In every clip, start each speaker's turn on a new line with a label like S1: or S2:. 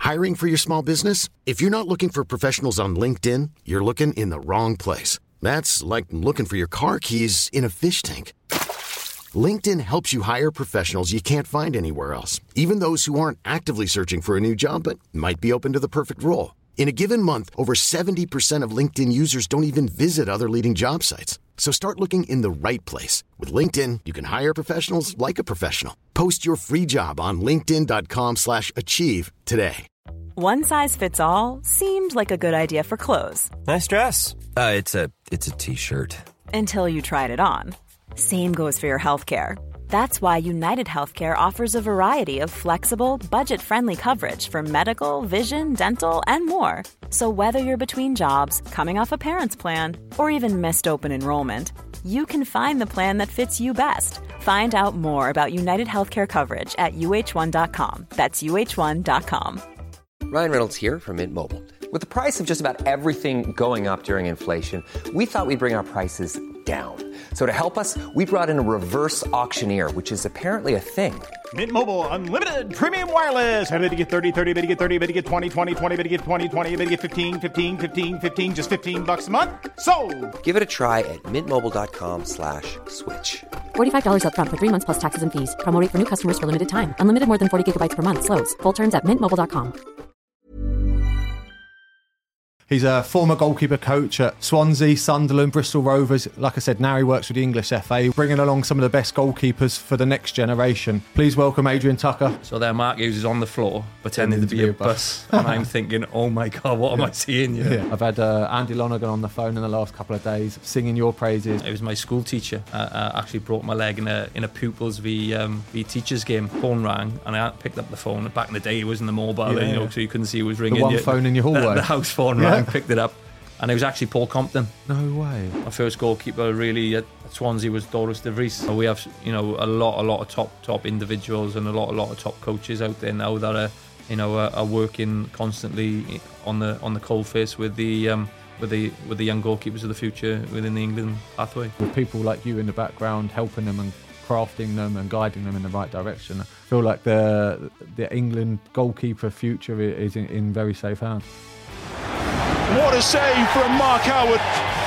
S1: Hiring for your small business? If you're not looking for professionals on LinkedIn, you're looking in the wrong place. That's like looking for your car keys in a fish tank. LinkedIn helps you hire professionals you can't find anywhere else, even those who aren't actively searching for a new job but might be open to the perfect role. In a given month, over 70% of LinkedIn users don't even visit other leading job sites. So start looking in the right place. With LinkedIn, you can hire professionals like a professional. Post your free job on linkedin.com/achieve today.
S2: One size fits all seemed like a good idea for clothes.
S3: Nice dress. It's a t-shirt.
S2: Until you tried it on. Same goes for your healthcare. That's why United Healthcare offers a variety of flexible, budget-friendly coverage for medical, vision, dental, and more. So whether you're between jobs, coming off a parent's plan, or even missed open enrollment, you can find the plan that fits you best. Find out more about United Healthcare coverage at uh1.com. That's uh1.com.
S4: Ryan Reynolds here from Mint Mobile. With the price of just about everything going up during inflation, we thought we'd bring our prices down. So to help us, we brought in a reverse auctioneer, which is apparently a thing.
S5: Mint Mobile Unlimited Premium Wireless. How to get 30, 30, bit to get 30, bit to get 20, 20, 20, bit to get 20, 20, bit to get 15, 15, 15, 15, just $15 a month? Sold!
S4: Give it a try at mintmobile.com/switch.
S6: $45 up front for 3 months plus taxes and fees. Promo rate for new customers for limited time. Unlimited more than 40 gigabytes per month. Slows full terms at mintmobile.com.
S7: He's a former goalkeeper coach at Swansea, Sunderland, Bristol Rovers. Like I said, now he works with the English FA, bringing along some of the best goalkeepers for the next generation. Please welcome Adrian Tucker.
S8: So there Mark Hughes is on the floor, pretending to be a bus. And I'm thinking, oh my God, what am I seeing? You know?
S7: Yeah. I've had Andy Lonergan on the phone in the last couple of days, singing your praises.
S8: It was my school teacher. I actually broke my leg in a pupils v teachers game. Phone rang, and I picked up the phone. Back in the day, it wasn't the mobile, so you couldn't see who was ringing.
S7: The one phone in your hallway.
S8: The house phone rang. Picked it up, and it was actually Paul Compton.
S7: No way.
S8: My first goalkeeper really at Swansea was Doris de Vries. So we have a lot of top individuals and a lot of top coaches out there now that are working constantly on the coalface with the young goalkeepers of the future within the England pathway.
S7: With people like you in the background helping them and crafting them and guiding them in the right direction, I feel like the England goalkeeper future is in very safe hands.
S5: What a save from Mark Howard.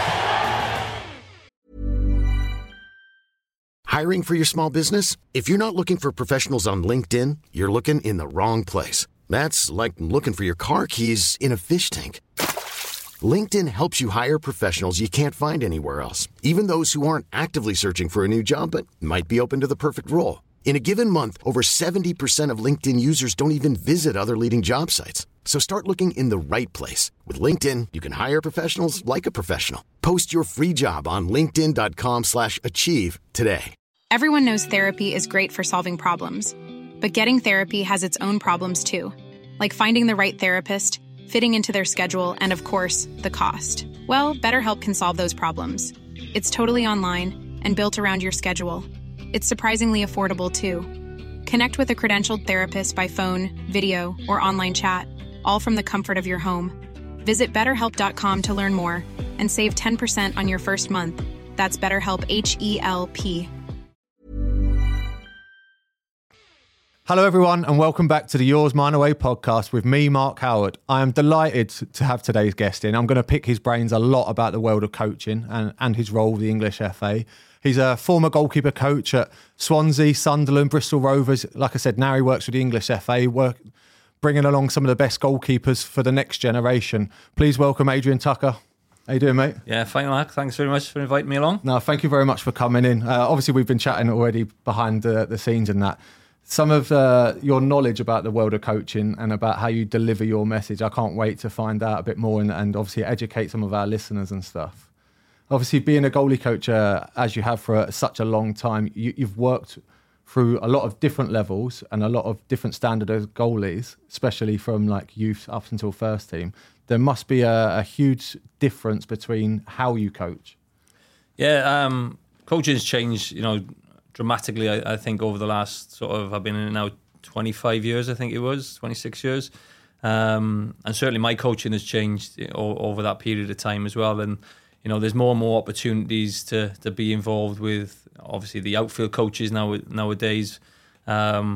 S1: Hiring for your small business? If you're not looking for professionals on LinkedIn, you're looking in the wrong place. That's like looking for your car keys in a fish tank. LinkedIn helps you hire professionals you can't find anywhere else, even those who aren't actively searching for a new job but might be open to the perfect role. In a given month, over 70% of LinkedIn users don't even visit other leading job sites. So start looking in the right place. With LinkedIn, you can hire professionals like a professional. Post your free job on linkedin.com/achieve today.
S9: Everyone knows therapy is great for solving problems. But getting therapy has its own problems too. Like finding the right therapist, fitting into their schedule, and of course, the cost. Well, BetterHelp can solve those problems. It's totally online and built around your schedule. It's surprisingly affordable too. Connect with a credentialed therapist by phone, video, or online chat, all from the comfort of your home. Visit BetterHelp.com to learn more and save 10% on your first month. That's BetterHelp, H-E-L-P.
S7: Hello everyone and welcome back to the Yours Mine Away podcast with me, Mark Howard. I am delighted to have today's guest in. I'm going to pick his brains a lot about the world of coaching and his role with the English FA. He's a former goalkeeper coach at Swansea, Sunderland, Bristol Rovers. Like I said, now he works with the English FA, bringing along some of the best goalkeepers for the next generation. Please welcome Adrian Tucker. How you doing, mate?
S8: Yeah, fine, Mark. Thanks very much for inviting me along.
S7: No, thank you very much for coming in. Obviously, we've been chatting already behind the scenes and that. Some of your knowledge about the world of coaching and about how you deliver your message, I can't wait to find out a bit more and obviously educate some of our listeners and stuff. Obviously, being a goalie coach, as you have for such a long time, you've worked through a lot of different levels and a lot of different standard of goalies, especially from like youth up until first team. There must be a huge difference between how you coach.
S8: Yeah, coaching's changed, dramatically, I think, over the last I've been in it now 25 years, I think it was, 26 years. And certainly my coaching has changed over that period of time as well. And, there's more and more opportunities to be involved with, obviously, the outfield coaches nowadays,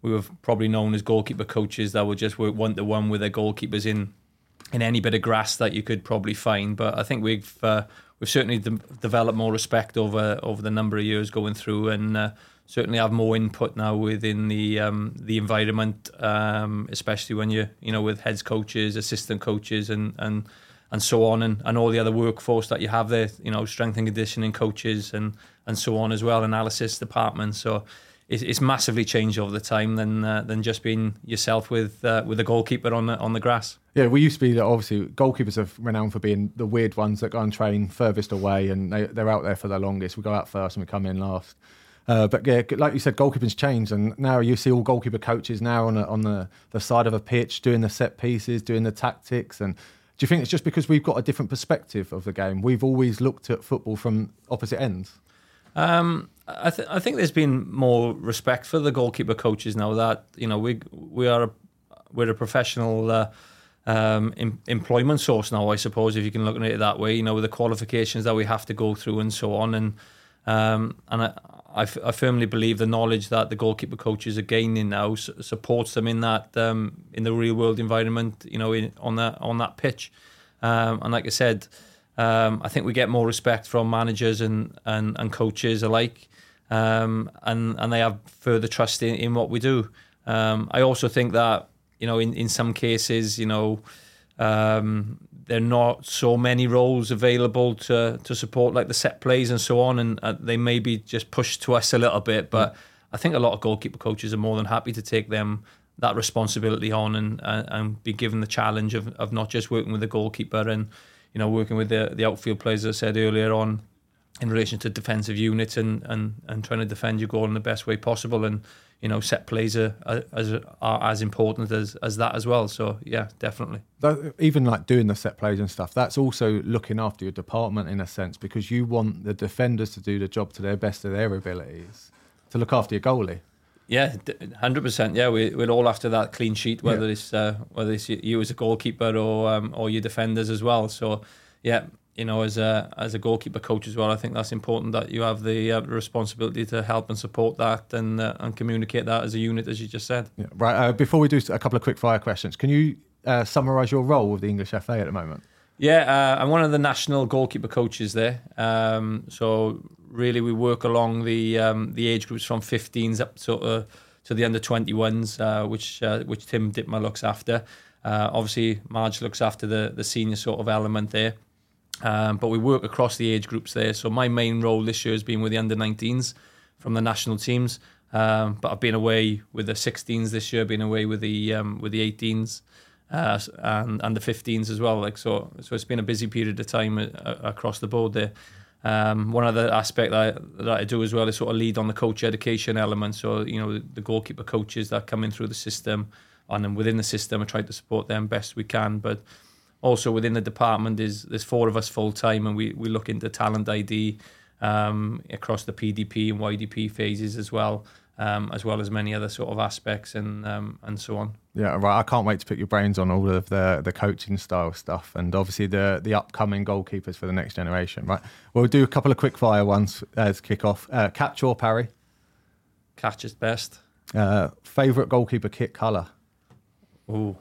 S8: we were probably known as goalkeeper coaches that would just work 1-to-1 with their goalkeepers in any bit of grass that you could probably find. But I think we've certainly developed more respect over the number of years going through, and certainly have more input now within the environment, especially when you're with heads coaches, assistant coaches, and so on, and all the other workforce that you have there, strength and conditioning coaches and so on as well, analysis department. So it's massively changed over the time than just being yourself with a goalkeeper on the grass.
S7: Yeah, we used to be, obviously, goalkeepers are renowned for being the weird ones that go and train furthest away, and they're out there for the longest. We go out first and we come in last. But yeah, like you said, goalkeeping's changed, and now you see all goalkeeper coaches now on the side of a pitch doing the set pieces, doing the tactics. And do you think it's just because we've got a different perspective of the game? We've always looked at football from opposite ends.
S8: I think there's been more respect for the goalkeeper coaches now that we're a professional employment source now, I suppose, if you can look at it that way. With the qualifications that we have to go through and so on, and I firmly believe the knowledge that the goalkeeper coaches are gaining now supports them in that in the real world environment, on that pitch. And like I said, I think we get more respect from managers and coaches alike, and they have further trust in what we do. I also think that in some cases, there are not so many roles available to support like the set plays and so on, and they may be just pushed to us a little bit. But I think a lot of goalkeeper coaches are more than happy to take that responsibility on and be given the challenge of not just working with the goalkeeper and working with the outfield players, as I said earlier on, in relation to defensive units and trying to defend your goal in the best way possible. And set plays are as important as that as well. So yeah, definitely.
S7: Even like doing the set plays and stuff, that's also looking after your department in a sense, because you want the defenders to do the job to their best of their abilities to look after your goalie. Yeah,
S8: 100%. Yeah, we're all after that clean sheet, whether it's you as a goalkeeper or your defenders as well. So yeah, as a goalkeeper coach as well, I think that's important that you have the responsibility to help and support that and communicate that as a unit, as you just said. Yeah,
S7: right. Before we do a couple of quick fire questions, can you summarise your role with the English FA at the moment?
S8: Yeah, I'm one of the national goalkeeper coaches there. So really, we work along the age groups from 15s up to the under 21s, which Tim Dittmer looks after. Obviously, Marge looks after the senior sort of element there. But we work across the age groups there. So my main role this year has been with the under 19s from the national teams. But I've been away with the 16s this year, been away with the 18s. And the 15s as well, so it's been a busy period of time across the board there. One other aspect that I do as well is sort of lead on the coach education element. So the goalkeeper coaches that come in through the system, and then within the system, I try to support them best we can. But also within the department, there's 4 of us full time, and we look into talent ID across the PDP and YDP phases as well as many other sort of aspects and so on.
S7: Yeah, right. I can't wait to pick your brains on all of the coaching style stuff, and obviously the upcoming goalkeepers for the next generation. Right, we'll do a couple of quick fire ones to kick off. Catch or parry?
S8: Catch is best.
S7: Favourite goalkeeper kit colour?
S8: Ooh,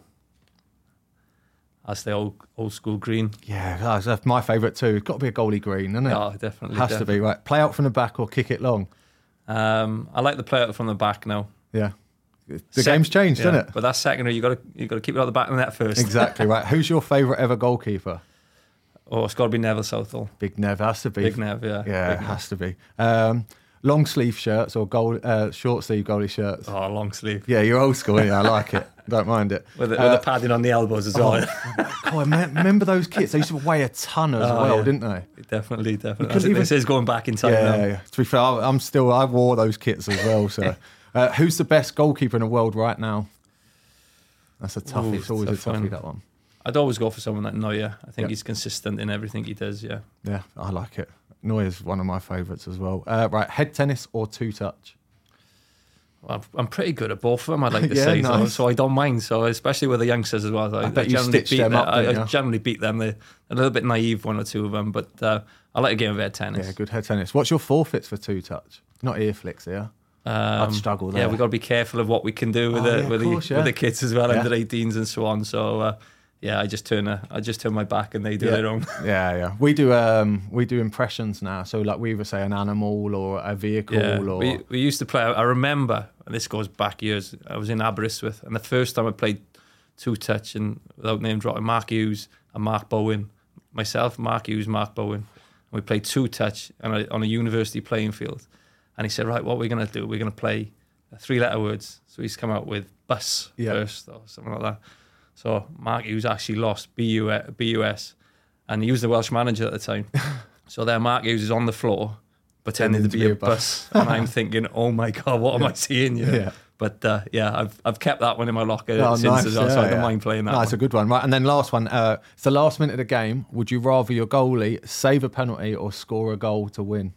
S8: that's the old school green.
S7: Yeah, that's my favourite too. It's got to be a goalie green, isn't it?
S8: Oh, definitely.
S7: Has to be, right. Play out from the back or kick it long?
S8: I like the play out from the back now.
S7: Yeah. The game's changed, hasn't it?
S8: But that's secondary. You got to keep it out the back of the net first.
S7: Exactly right. Who's your favourite ever goalkeeper?
S8: Oh, it's got to be Neville Southall.
S7: Big Nev has to be.
S8: Big Nev, yeah.
S7: Yeah, it has to be. Long sleeve shirts or short sleeve goalie shirts?
S8: Oh, long sleeve.
S7: Yeah, you're old school. Yeah, I like it. Don't mind it.
S8: With the padding on the elbows as well.
S7: God, remember those kits? They used to weigh a ton as well, didn't they?
S8: Definitely. This is going back in time now.
S7: Yeah. To be fair, I wore those kits as well. So, who's the best goalkeeper in the world right now? That's a toughie. It's always a toughie, that one.
S8: I'd always go for someone like Neuer. I think he's consistent in everything he does. Yeah.
S7: Yeah, I like it. Neuer's one of my favourites as well. Right, head tennis or two touch?
S8: Well, I'm pretty good at both of them, I'd like to say, nice. so I don't mind. So especially with the youngsters as well.
S7: I bet you stitch them up.
S8: I generally beat them. They're a little bit naive, one or two of them, but I like a game of head tennis.
S7: Yeah, good head tennis. What's your forfeits for two touch? Not ear flicks here. I'd struggle there.
S8: Yeah, we've got to be careful of what we can do with with the kids as well, under 18s and so on. So I just turn my back and they do their own.
S7: Yeah. We do impressions now. So like we either say an animal or a vehicle. Or
S8: we used to play. I remember, and this goes back years. I was in Aberystwyth, and the first time I played two touch, and without name dropping, Mark Hughes and Mark Bowen, myself, Mark Hughes, Mark Bowen, and we played two touch on a university playing field. And he said, right, what we're going to do, we're going to play 3-letter words. So he's come out with bus first or something like that. So Mark Hughes actually lost BUS, and he was the Welsh manager at the time. So there Mark Hughes is on the floor pretending to be a bus. And I'm thinking, oh my God, what am I seeing here? Yeah. But I've kept that one in my locker since as well, so I don't mind playing that one.
S7: It's a good one. Right, and then last one, it's the last minute of the game. Would you rather your goalie save a penalty or score a goal to win?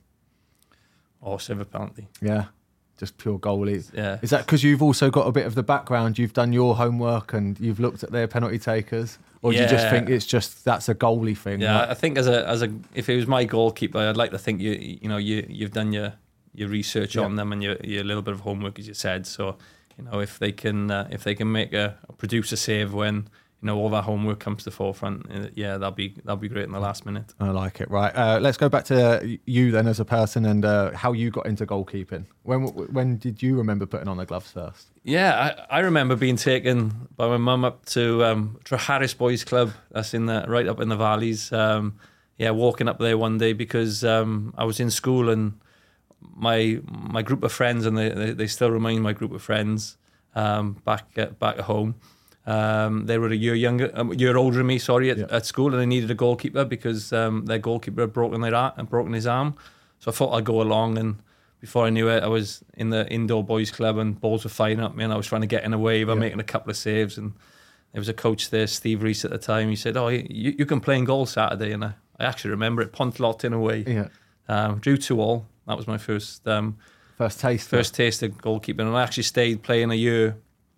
S8: Or save a penalty.
S7: Yeah, just pure goalies.
S8: Yeah.
S7: Is that because you've also got a bit of the background? You've done your homework and you've looked at their penalty takers, or do you just think it's just that's a goalie thing?
S8: Yeah, I think as a if it was my goalkeeper, I'd like to think you've done your research on them and your little bit of homework, as you said. So if they can make produce a save when all that homework comes to the forefront, that'll be great in the last minute.
S7: I like it. Right, let's go back to you then as a person and how you got into goalkeeping. When did you remember putting on the gloves first?
S8: Yeah, I remember being taken by my mum up to Treharris Boys Club. That's right up in the valleys. Walking up there one day because I was in school and my group of friends, and they still remain my group of friends back at home. They were a year older than me, at school, and they needed a goalkeeper because their goalkeeper had broken his arm. So I thought I'd go along, and before I knew it, I was in the indoor boys club and balls were firing at me, and I was trying to get in a wave by making a couple of saves. And there was a coach there, Steve Reese at the time. He said, "Oh, you can play in goal Saturday," and I actually remember it. Pontlot away. Yeah. Drew 2-2. That was my first taste of goalkeeping, and I actually stayed playing a year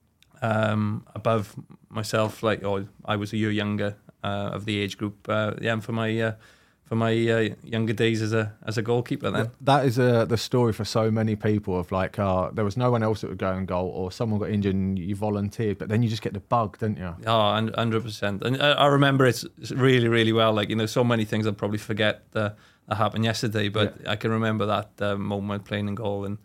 S8: above myself. I was a year younger of the age group. For my younger days as a goalkeeper. Then
S7: that is the story for so many people of there was no one else that would go in goal, or someone got injured and you volunteered, but then you just get the bug, don't you?
S8: Oh, 100%. And I remember it really, really well. So many things I'll probably forget that happened yesterday, but I can remember that moment playing in goal. And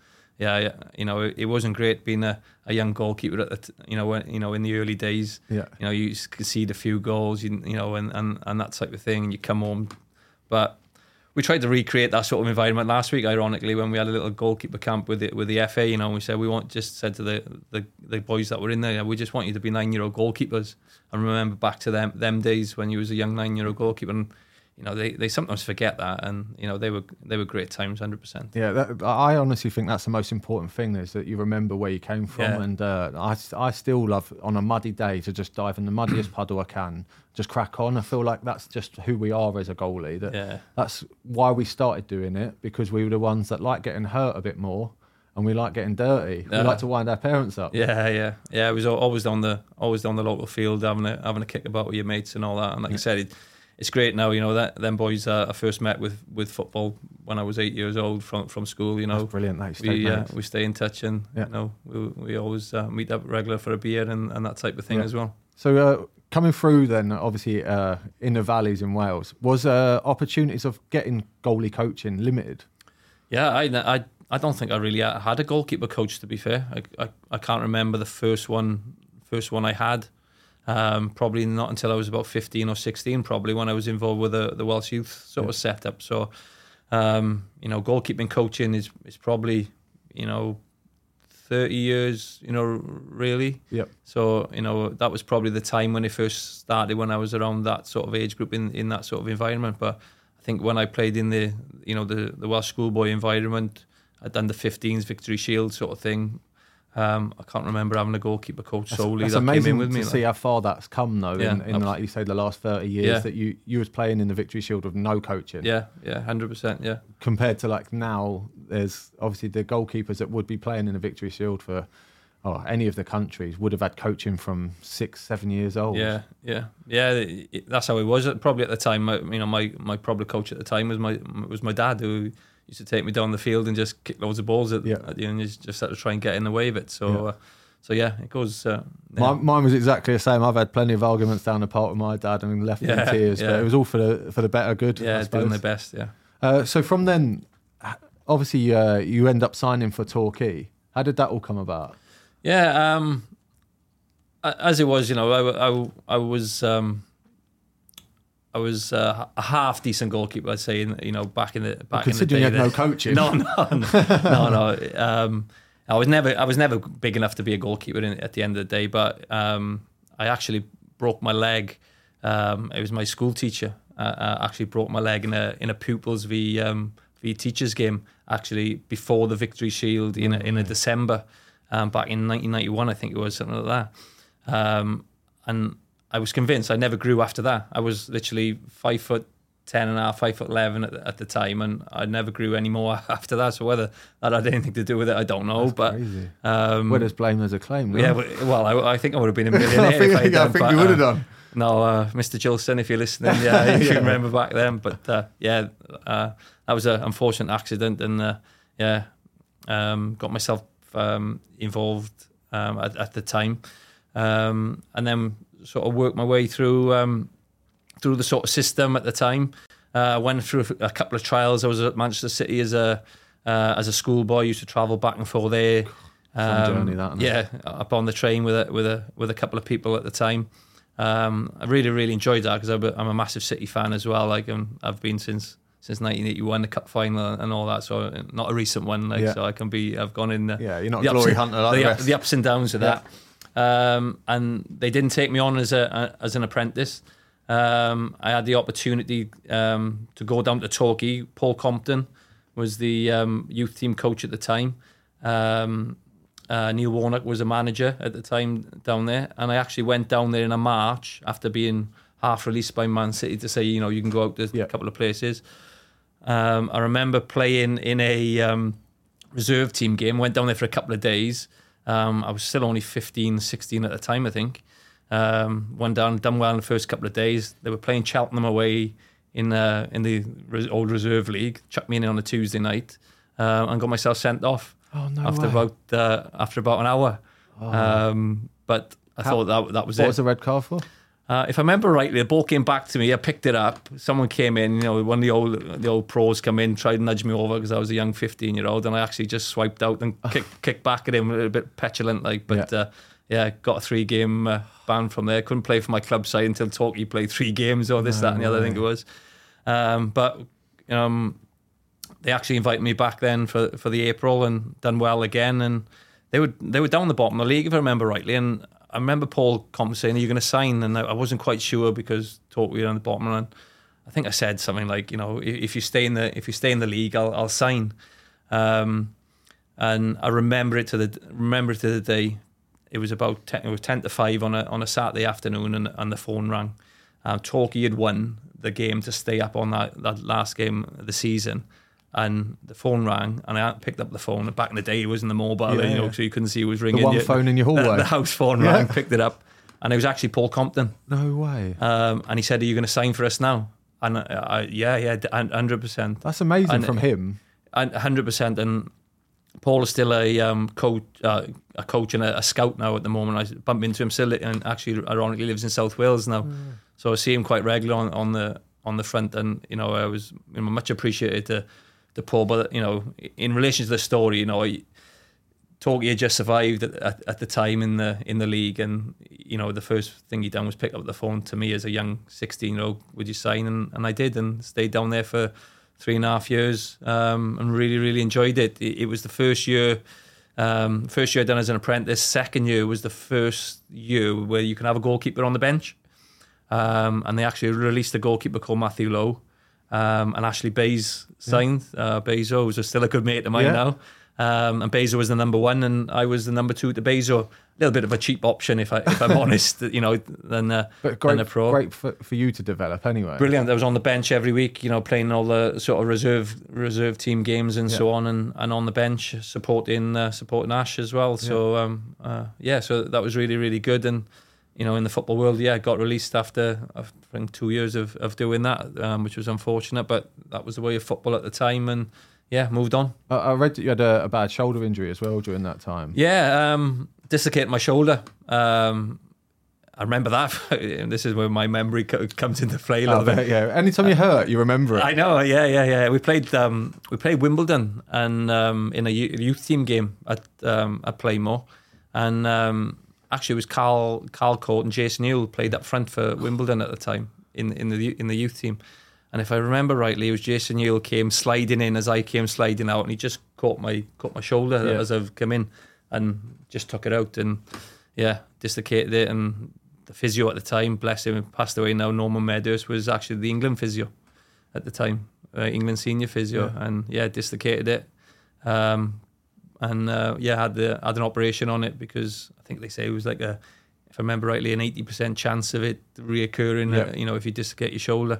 S8: it wasn't great being a young goalkeeper at in the early days. Yeah. You concede a few goals, and that type of thing, and you come home. But we tried to recreate that sort of environment last week, ironically, when we had a little goalkeeper camp with the FA. We said said to the boys that were in there, we just want you to be 9-year-old goalkeepers. And remember back to them days when you was a young 9-year-old goalkeeper. And they sometimes forget that, and they were great times, 100%.
S7: Yeah, I honestly think that's the most important thing, is that you remember where you came from. Yeah. And I still love on a muddy day to just dive in the muddiest puddle I can, just crack on. I feel like that's just who we are as a goalie. That's why we started doing it, because we were the ones that like getting hurt a bit more, and we like getting dirty. We like to wind our parents up.
S8: Yeah. It was always down the local field, having a kick about with your mates and all that. And like I said, it's great now, that them boys I first met with football when I was 8 years old from school.
S7: That's brilliant.
S8: We stay in touch, and we always meet up regular for a beer and that type of thing as well.
S7: So coming through then, obviously in the valleys in Wales, was opportunities of getting goalie coaching limited?
S8: Yeah, I don't think I really had a goalkeeper coach, to be fair. I can't remember the first one I had. Probably not until I was about 15 or 16, probably, when I was involved with the Welsh youth sort of setup. So, goalkeeping coaching is probably, 30 years, really. Yep. So, that was probably the time when it first started, when I was around that sort of age group in that sort of environment. But I think when I played in the Welsh schoolboy environment, I'd done the 15s Victory Shield sort of thing. I can't remember having a goalkeeper coach solely that came in with me.
S7: It's amazing to see how far that's come, though, in like you say, the last 30 years, that you was playing in the Victory Shield with no coaching.
S8: Yeah, 100%, yeah.
S7: Compared to now, there's obviously the goalkeepers that would be playing in the Victory Shield for, any of the countries would have had coaching from 6-7 years old.
S8: Yeah. That's how it was. Probably at the time, my probably coach at the time was my dad, who used to take me down the field and just kick loads of balls at you, and you just had to try and get in the way of it. So it goes.
S7: Mine was exactly the same. I've had plenty of arguments down the park with my dad and left in tears, but it was all for the better good.
S8: Yeah, doing their best. Yeah.
S7: So from then, obviously, you end up signing for Torquay. How did that all come about?
S8: Yeah, as it was, I was a half decent goalkeeper, I'd say. Back in the
S7: considering
S8: in the day,
S7: you had no coaching.
S8: No. I was never big enough to be a goalkeeper at the end of the day. But I actually broke my leg. It was my school teacher. Actually broke my leg in a pupils v teachers game. Actually, before the Victory Shield in a December. Back in 1991, I think it was, something like that. And I was convinced I never grew after that. I was literally 5'10" and a half, 5'11" at the time, and I never grew any more after that. So whether that had anything to do with it, I don't know.
S7: That's crazy. Where does blame as a claim? No?
S8: Yeah, well, I think I would have been a millionaire.
S7: I think you would have done.
S8: No, Mr. Gilson, if you're listening, if you remember back then. But that was an unfortunate accident, and got myself involved at the time, and then sort of worked my way through the sort of system at the time. Went through a couple of trials. I was at Manchester City as a schoolboy. Used to travel back and forth there.
S7: Fun journey, that.
S8: Up on the train with a couple of people at the time. I really, really enjoyed that because I'm a massive City fan as well. Like I've been since 1981, the cup final and all that. So not a recent one. So I've gone in.
S7: You're not a glory hunter like the rest.
S8: The ups and downs of that. And they didn't take me on as an apprentice. I had the opportunity to go down to Torquay. Paul Compton was the youth team coach at the time. Neil Warnock was a manager at the time down there, and I actually went down there in a March after being half released by Man City to say, you can go out to a couple of places. I remember playing in a reserve team game. Went down there for a couple of days. I was still only 15, 16 at the time, I think. Went down, done well in the first couple of days. They were playing Cheltenham away in the old reserve league. Chucked me in on a Tuesday night and got myself sent off.
S7: Oh, no
S8: after about an hour. But I thought that was it.
S7: What was the red card for?
S8: If I remember rightly, the ball came back to me. I picked it up. Someone came in. One of the old pros come in, tried to nudge me over because I was a young 15-year-old, and I actually just swiped out and kicked back at him, a bit petulant like. But got a 3-game ban from there. Couldn't play for my club side until Torquay played 3 games or this, that, and the other. I think it was. But they actually invited me back then for the April and done well again. And they were down the bottom of the league, if I remember rightly. And I remember Paul Compton saying, "Are you going to sign?" And I wasn't quite sure because Torquay were on the bottom. And I think I said something like, if you stay in the league, I'll sign. And I remember it to the day. It was about 10 to 5 on a Saturday afternoon, and the phone rang. Torquay had won the game to stay up on that last game of the season. And the phone rang, and I picked up the phone. And back in the day, it wasn't the mobile, so you couldn't see who was ringing.
S7: The one phone in your hallway.
S8: The house phone rang, picked it up, and it was actually Paul Compton.
S7: No way.
S8: And he said, "Are you going to sign for us now?" And 100%.
S7: That's amazing from him.
S8: 100%. And Paul is still a coach and a scout now at the moment. I bump into him still, and actually, ironically, lives in South Wales now. So I see him quite regularly on the front, and I was much appreciated to Paul. But in relation to the story, Torquay had just survived at the time in the league, and the first thing he done was pick up the phone to me as a young 16-year-old. Would you sign? And I did, and stayed down there for 3.5 years, and really, really enjoyed it. It was the first year done as an apprentice. Second year was the first year where you can have a goalkeeper on the bench, and they actually released a goalkeeper called Matthew Lowe, and Ashley Bays signed. Bays was still a good mate of mine now. And Bezo was the number 1, and I was the number 2 to Bezo. A little bit of a cheap option, if I'm honest, than a pro.
S7: Great for you to develop anyway.
S8: Brilliant. I was on the bench every week, playing all the sort of reserve team games and so on, and on the bench supporting Ash as well. So so that was really, really good. And in the football world, I got released after I think 2 years of doing that, which was unfortunate, but that was the way of football at the time, and moved on. I
S7: read that you had a bad shoulder injury as well during that time.
S8: Dislocated my shoulder. I remember that. This is where my memory comes into play a little bit.
S7: Yeah, anytime you hurt, you remember it.
S8: I know. Yeah. We played Wimbledon and in a youth team game at Playmore, and actually it was Carl Court and Jason Ewell played up front for Wimbledon at the time in the youth team. And if I remember rightly, it was Jason Ewell came sliding in as I came sliding out, and he just caught my shoulder as I've come in, and just took it out, and dislocated it. And the physio at the time, bless him, passed away now, Norman Meadows, was actually the England physio at the time, England senior physio, and dislocated it, had an operation on it, because I think they say it was like if I remember rightly, an 80% chance of it reoccurring. If you dislocate your shoulder.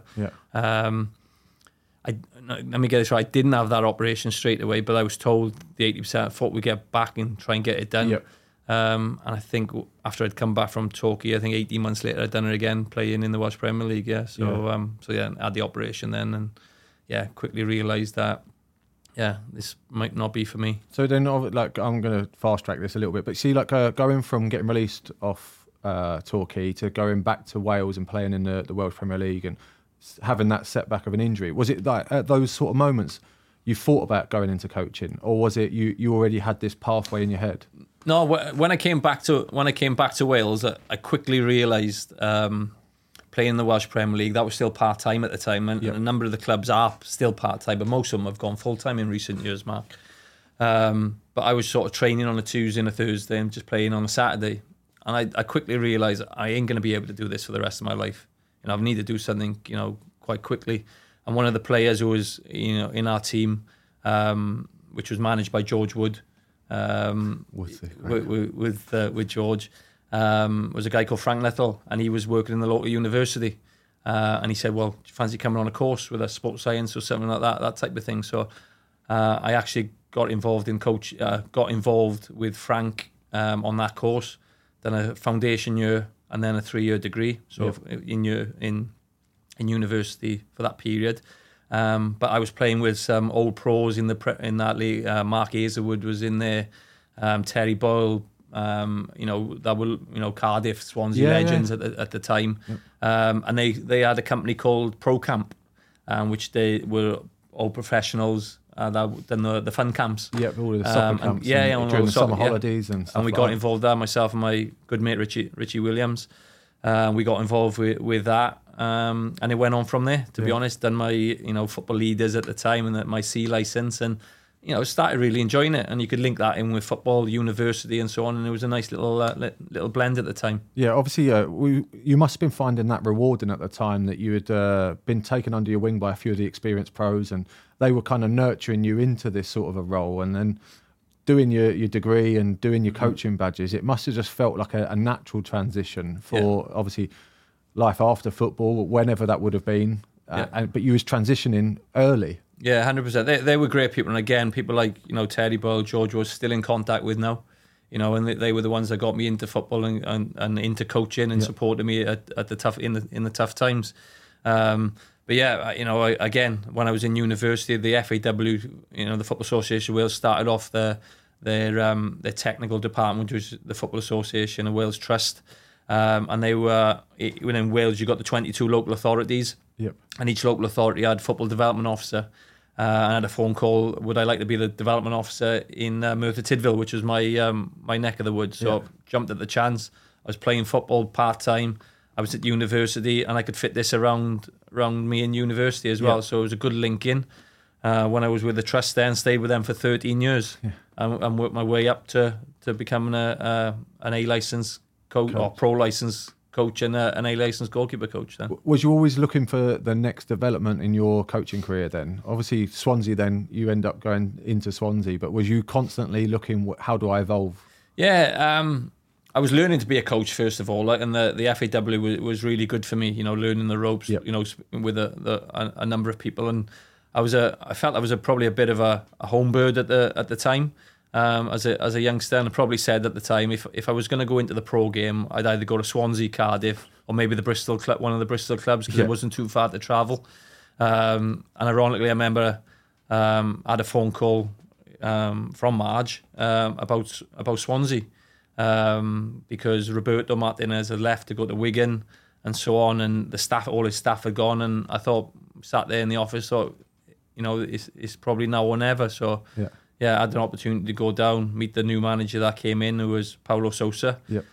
S8: Let me get this right. I didn't have that operation straight away, but I was told the 80%. I thought we'd get back and try and get it done. And I think after I'd come back from Torquay, I think 18 months later, I'd done it again, playing in the Welsh Premier League. I had the operation then, and quickly realised that this might not be for me.
S7: So then, I'm going to fast track this a little bit, but see, going from getting released off Torquay to going back to Wales and playing in the Welsh Premier League and having that setback of an injury, was it like at those sort of moments you thought about going into coaching, or was it you already had this pathway in your head?
S8: No, when I came back to Wales, I quickly realised playing in the Welsh Premier League, that was still part time at the time, and a number of the clubs are still part time, but most of them have gone full time in recent years, Mark. But I was sort of training on a Tuesday and a Thursday and just playing on a Saturday, and I quickly realised I ain't going to be able to do this for the rest of my life. I need to do something, quite quickly. And one of the players who was, in our team, which was managed by George Wood, with George, was a guy called Frank Little, and he was working in the local university. And he said, "Well, do you fancy coming on a course with us, sports science or something like that type of thing?" So I actually got involved with Frank on that course, done a foundation year, and then a 3-year degree, in university for that period. But I was playing with some old pros in that league. Mark Hazelwood was in there, Terry Boyle, that were Cardiff, Swansea legends at the time. And they had a company called Pro Camp, which they were all professionals. That done the fun camps.
S7: All of the soccer camps. During the summer holidays and stuff.
S8: And we got involved there, myself and my good mate Richie Williams. We got involved with that, and it went on from there. To be honest, done my football leaders at the time and my C license, and started really enjoying it. And you could link that in with football, university, and so on. And it was a nice little blend at the time. Yeah,
S7: obviously, you must have been finding that rewarding at the time that you had been taken under your wing by a few of the experienced pros, and they were kind of nurturing you into this sort of a role, and then doing your degree and doing your coaching badges. It must have just felt like a natural transition for obviously life after football, whenever that would have been. But you was transitioning early.
S8: Yeah, 100%. They were great people, and again, people like Terry Boyle, George was still in contact with now. And they were the ones that got me into football and into coaching and supported me at the tough in the tough times. But again, when I was in university, the FAW, the Football Association of Wales, started off their technical department, which was the Football Association of Wales Trust. And they were, in Wales, you got the 22 local authorities. And each local authority had football development officer. And I had a phone call, would I like to be the development officer in Merthyr Tydfil, which was my neck of the woods. So I jumped at the chance. I was playing football part-time. I was at university, and I could fit this around me in university as well. So it was a good link in. When I was with the trust there and stayed with them for 13 years, and worked my way up to becoming an A license coach or pro license coach and an A-licensed goalkeeper coach then.
S7: Was you always looking for the next development in your coaching career then? Obviously Swansea, then you end up going into Swansea, but was you constantly looking, how do I evolve?
S8: Yeah, I was learning to be a coach first of all, and the FAW was really good for me, learning the ropes, with a number of people, and I felt I was probably a bit of a home bird at the time. As a youngster, and I probably said at the time, if I was going to go into the pro game, I'd either go to Swansea, Cardiff, or maybe the Bristol club, one of the Bristol clubs, because it wasn't too far to travel. And ironically, I remember I had a phone call from Marge about Swansea, because Roberto Martinez had left to go to Wigan and so on, and all his staff had gone, and I sat there in the office, thought, it's probably now or never. So. Yeah, I had an opportunity to go down, meet the new manager that came in, who was Paulo Sousa.
S7: Yep.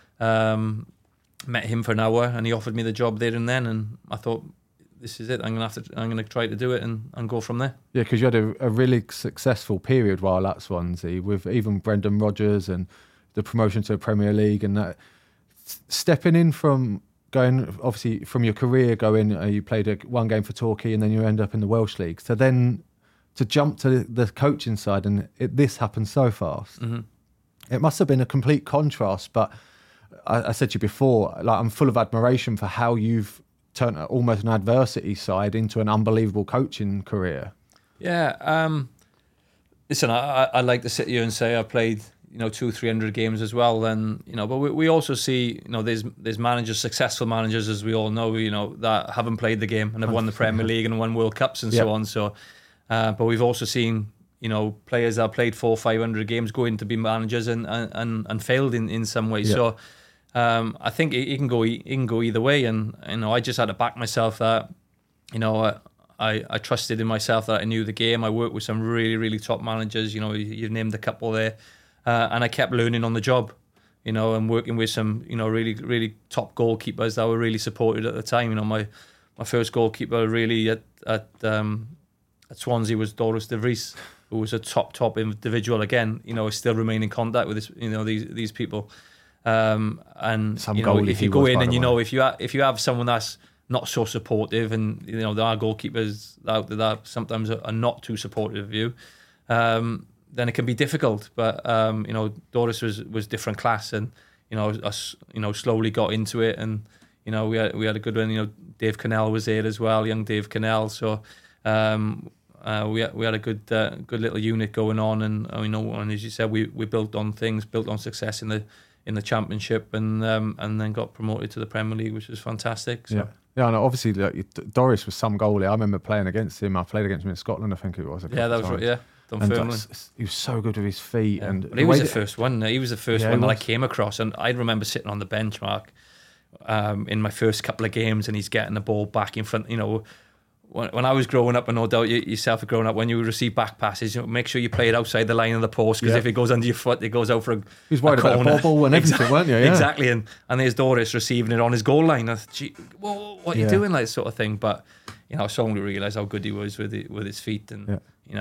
S8: Met him for an hour, and he offered me the job there and then. And I thought, this is it. I'm gonna try to do it and go from there.
S7: Yeah, because you had a really successful period while at Swansea, with even Brendan Rodgers and the promotion to the Premier League, and that. Stepping in from going, obviously from your career, you played one game for Torquay, and then you end up in the Welsh League. So then, to jump to the coaching side, and this happened so fast. Mm-hmm. It must have been a complete contrast, but I said to you before, like, I'm full of admiration for how you've turned almost an adversity side into an unbelievable coaching career.
S8: Yeah. Listen, I like to sit here and say I played 200-300 games as well, and but we also see there's managers, successful managers, as we all know, that haven't played the game and have won the Premier League and won World Cups and so on. So. But we've also seen, players that played 400-500 games go in to be managers and failed in some ways. Yeah. So I think it can go either way. And I just had to back myself that I trusted in myself, that I knew the game. I worked with some really, really top managers. You've named a couple there, and I kept learning on the job. And working with some really, really top goalkeepers that were really supported at the time. My first goalkeeper really at Swansea was Doris de Vries, who was a top individual. Again, I still remain in contact with these people. And if you go in and if you have someone that's not so supportive, and there are goalkeepers out there that sometimes are not too supportive of you, then it can be difficult. But Doris was different class, and us slowly got into it, and we had a good one. Dave Cannell was there as well, young Dave Cannell. So. We had a good little unit going on, and and as you said, we built on success in the Championship, and then got promoted to the Premier League, which was fantastic. So.
S7: Yeah, and obviously Doris was some goalie. I remember playing against him. I played against him in Scotland, I think it was.
S8: Yeah, that was right. Yeah, Dunfermline.
S7: He was so good with his feet, and
S8: but he was the first one. He was the first one that I came across, and I remember sitting on the bench, Mark, in my first couple of games, and he's getting the ball back in front. When I was growing up, and no doubt yourself were growing up, when you receive back passes, make sure you play it outside the line of the post, because if it goes under your foot, it goes out for a corner.
S7: He was worried about the bobble and everything, weren't you? Yeah.
S8: Exactly, and there's Doris receiving it on his goal line. I thought, what are you doing, like, sort of thing? But I suddenly realised how good he was with his feet, and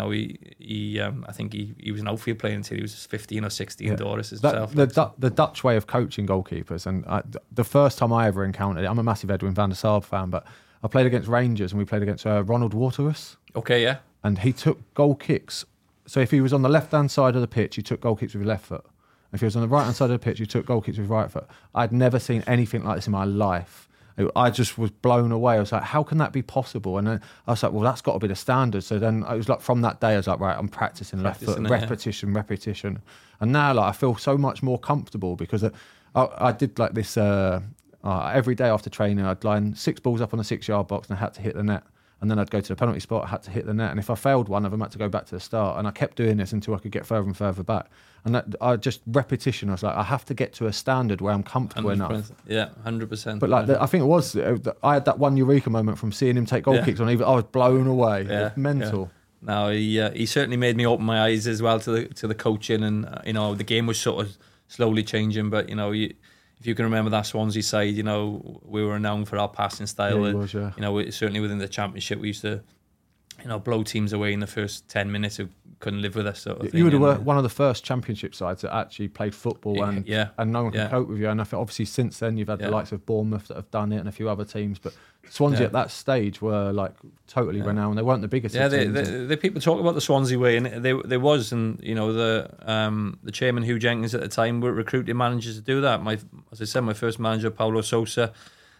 S8: I think he was an outfield player until he was 15 or 16. Doris himself.
S7: The Dutch way of coaching goalkeepers, and the first time I ever encountered it, I'm a massive Edwin van der Sar fan, but I played against Rangers, and we played against Ronald Waterreus.
S8: Okay, yeah.
S7: And he took goal kicks. So if he was on the left-hand side of the pitch, he took goal kicks with his left foot. If he was on the right-hand side of the pitch, he took goal kicks with his right foot. I'd never seen anything like this in my life. I just was blown away. I was like, how can that be possible? And then I was like, well, that's got to be the standard. So then I was like, from that day, I was like, right, I'm practicing left foot, repetition. And now, like, I feel so much more comfortable, because I did like this... every day after training, I'd line 6 balls up on a 6-yard box, and I had to hit the net. And then I'd go to the penalty spot, I had to hit the net. And if I failed one of them, I had to go back to the start. And I kept doing this until I could get further and further back. And repetition, I was like, I have to get to a standard where I'm comfortable 100%.
S8: Enough. Yeah, 100%.
S7: But I think it was, I had that one eureka moment from seeing him take goal kicks on even. I was blown away. Yeah, it was mental.
S8: Yeah. No, he certainly made me open my eyes as well to the coaching, and the game was sort of slowly changing. But if you can remember that Swansea side, we were renowned for our passing style.
S7: Yeah, was, yeah.
S8: Certainly within the Championship, we used to blow teams away in the first 10 minutes who couldn't live with us. Sort of
S7: you
S8: thing.
S7: were one of the first Championship sides that actually played football, and no one can cope with you. And I think obviously since then you've had the likes of Bournemouth that have done it and a few other teams, but Swansea at that stage were like totally renowned. They weren't the biggest.
S8: The people talk about the Swansea way, and there was, and the chairman Hugh Jenkins at the time were recruiting managers to do that. As I said, my first manager, Paulo Sousa.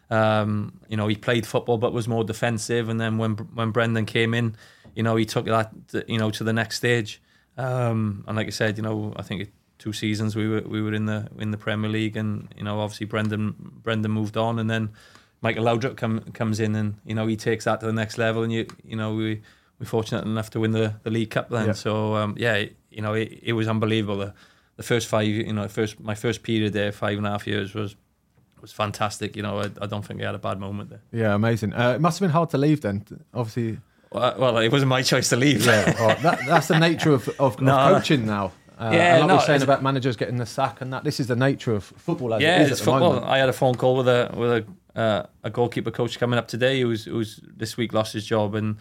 S8: He played football but was more defensive, and then when Brendan came in, he took that to the next stage. And like I said, I think 2 seasons we were in the Premier League, and obviously Brendan moved on, and then Michael Laudrup comes in, and he takes that to the next level, and we're fortunate enough to win the League Cup then. Yeah. So it was unbelievable. The first my first period there, 5.5 years was fantastic. I don't think I had a bad moment there.
S7: Yeah, amazing. It must have been hard to leave then, obviously.
S8: Well, it wasn't my choice to leave.
S7: Yeah, that's the nature of coaching now. We're saying about managers getting the sack and that. This is the nature of football.
S8: It's football. I had a phone call with a goalkeeper coach coming up today who's this week lost his job, and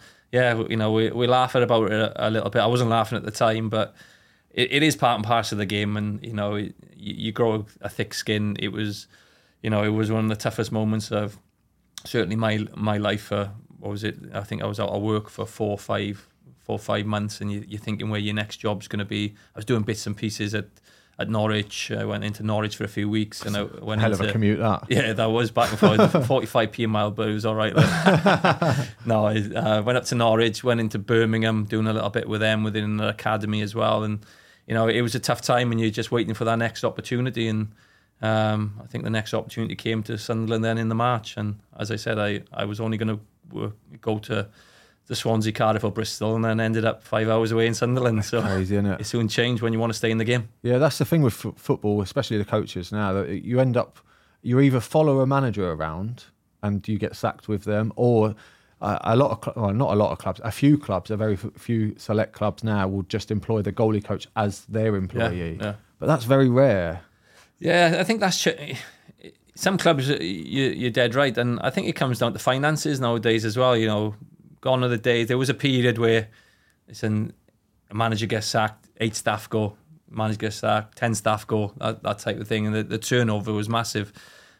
S8: we laugh about it a little bit. I wasn't laughing at the time, but it is part and parcel of the game, and you grow a thick skin. It was one of the toughest moments of certainly my life. What was it? I think I was out of work for 4 or 5 months, and you're thinking where your next job's going to be. I was doing bits and pieces at Norwich. I went into Norwich for a few weeks, and I went
S7: hell of a commute that.
S8: Yeah, that was back and forth, 45p a mile, but it was all right. No, I went up to Norwich, went into Birmingham, doing a little bit with them within an academy as well, and it was a tough time, and you're just waiting for that next opportunity, and I think the next opportunity came to Sunderland then in the March, and as I said, I was only going to go to Swansea, Cardiff or Bristol, and then ended up 5 hours away in Sunderland.
S7: That's
S8: so
S7: crazy, isn't it?
S8: It soon changed when you want to stay in the game.
S7: Yeah, that's the thing with football, especially the coaches now, that you either follow a manager around and you get sacked with them, or not a lot of clubs, a few clubs, a very few select clubs now will just employ the goalie coach as their employee. Yeah. But that's very rare.
S8: Yeah, I think that's... Some clubs, you're dead right, and I think it comes down to finances nowadays as well. Gone are the days. There was a period where a manager gets sacked, 8 staff go, manager gets sacked, 10 staff go, that type of thing, and the turnover was massive.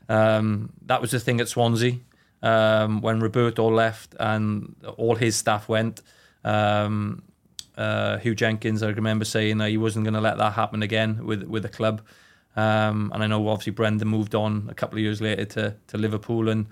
S8: That was the thing at Swansea when Roberto left and all his staff went. Hugh Jenkins, I remember saying he wasn't going to let that happen again with the club. And I know obviously Brendan moved on a couple of years later to Liverpool, and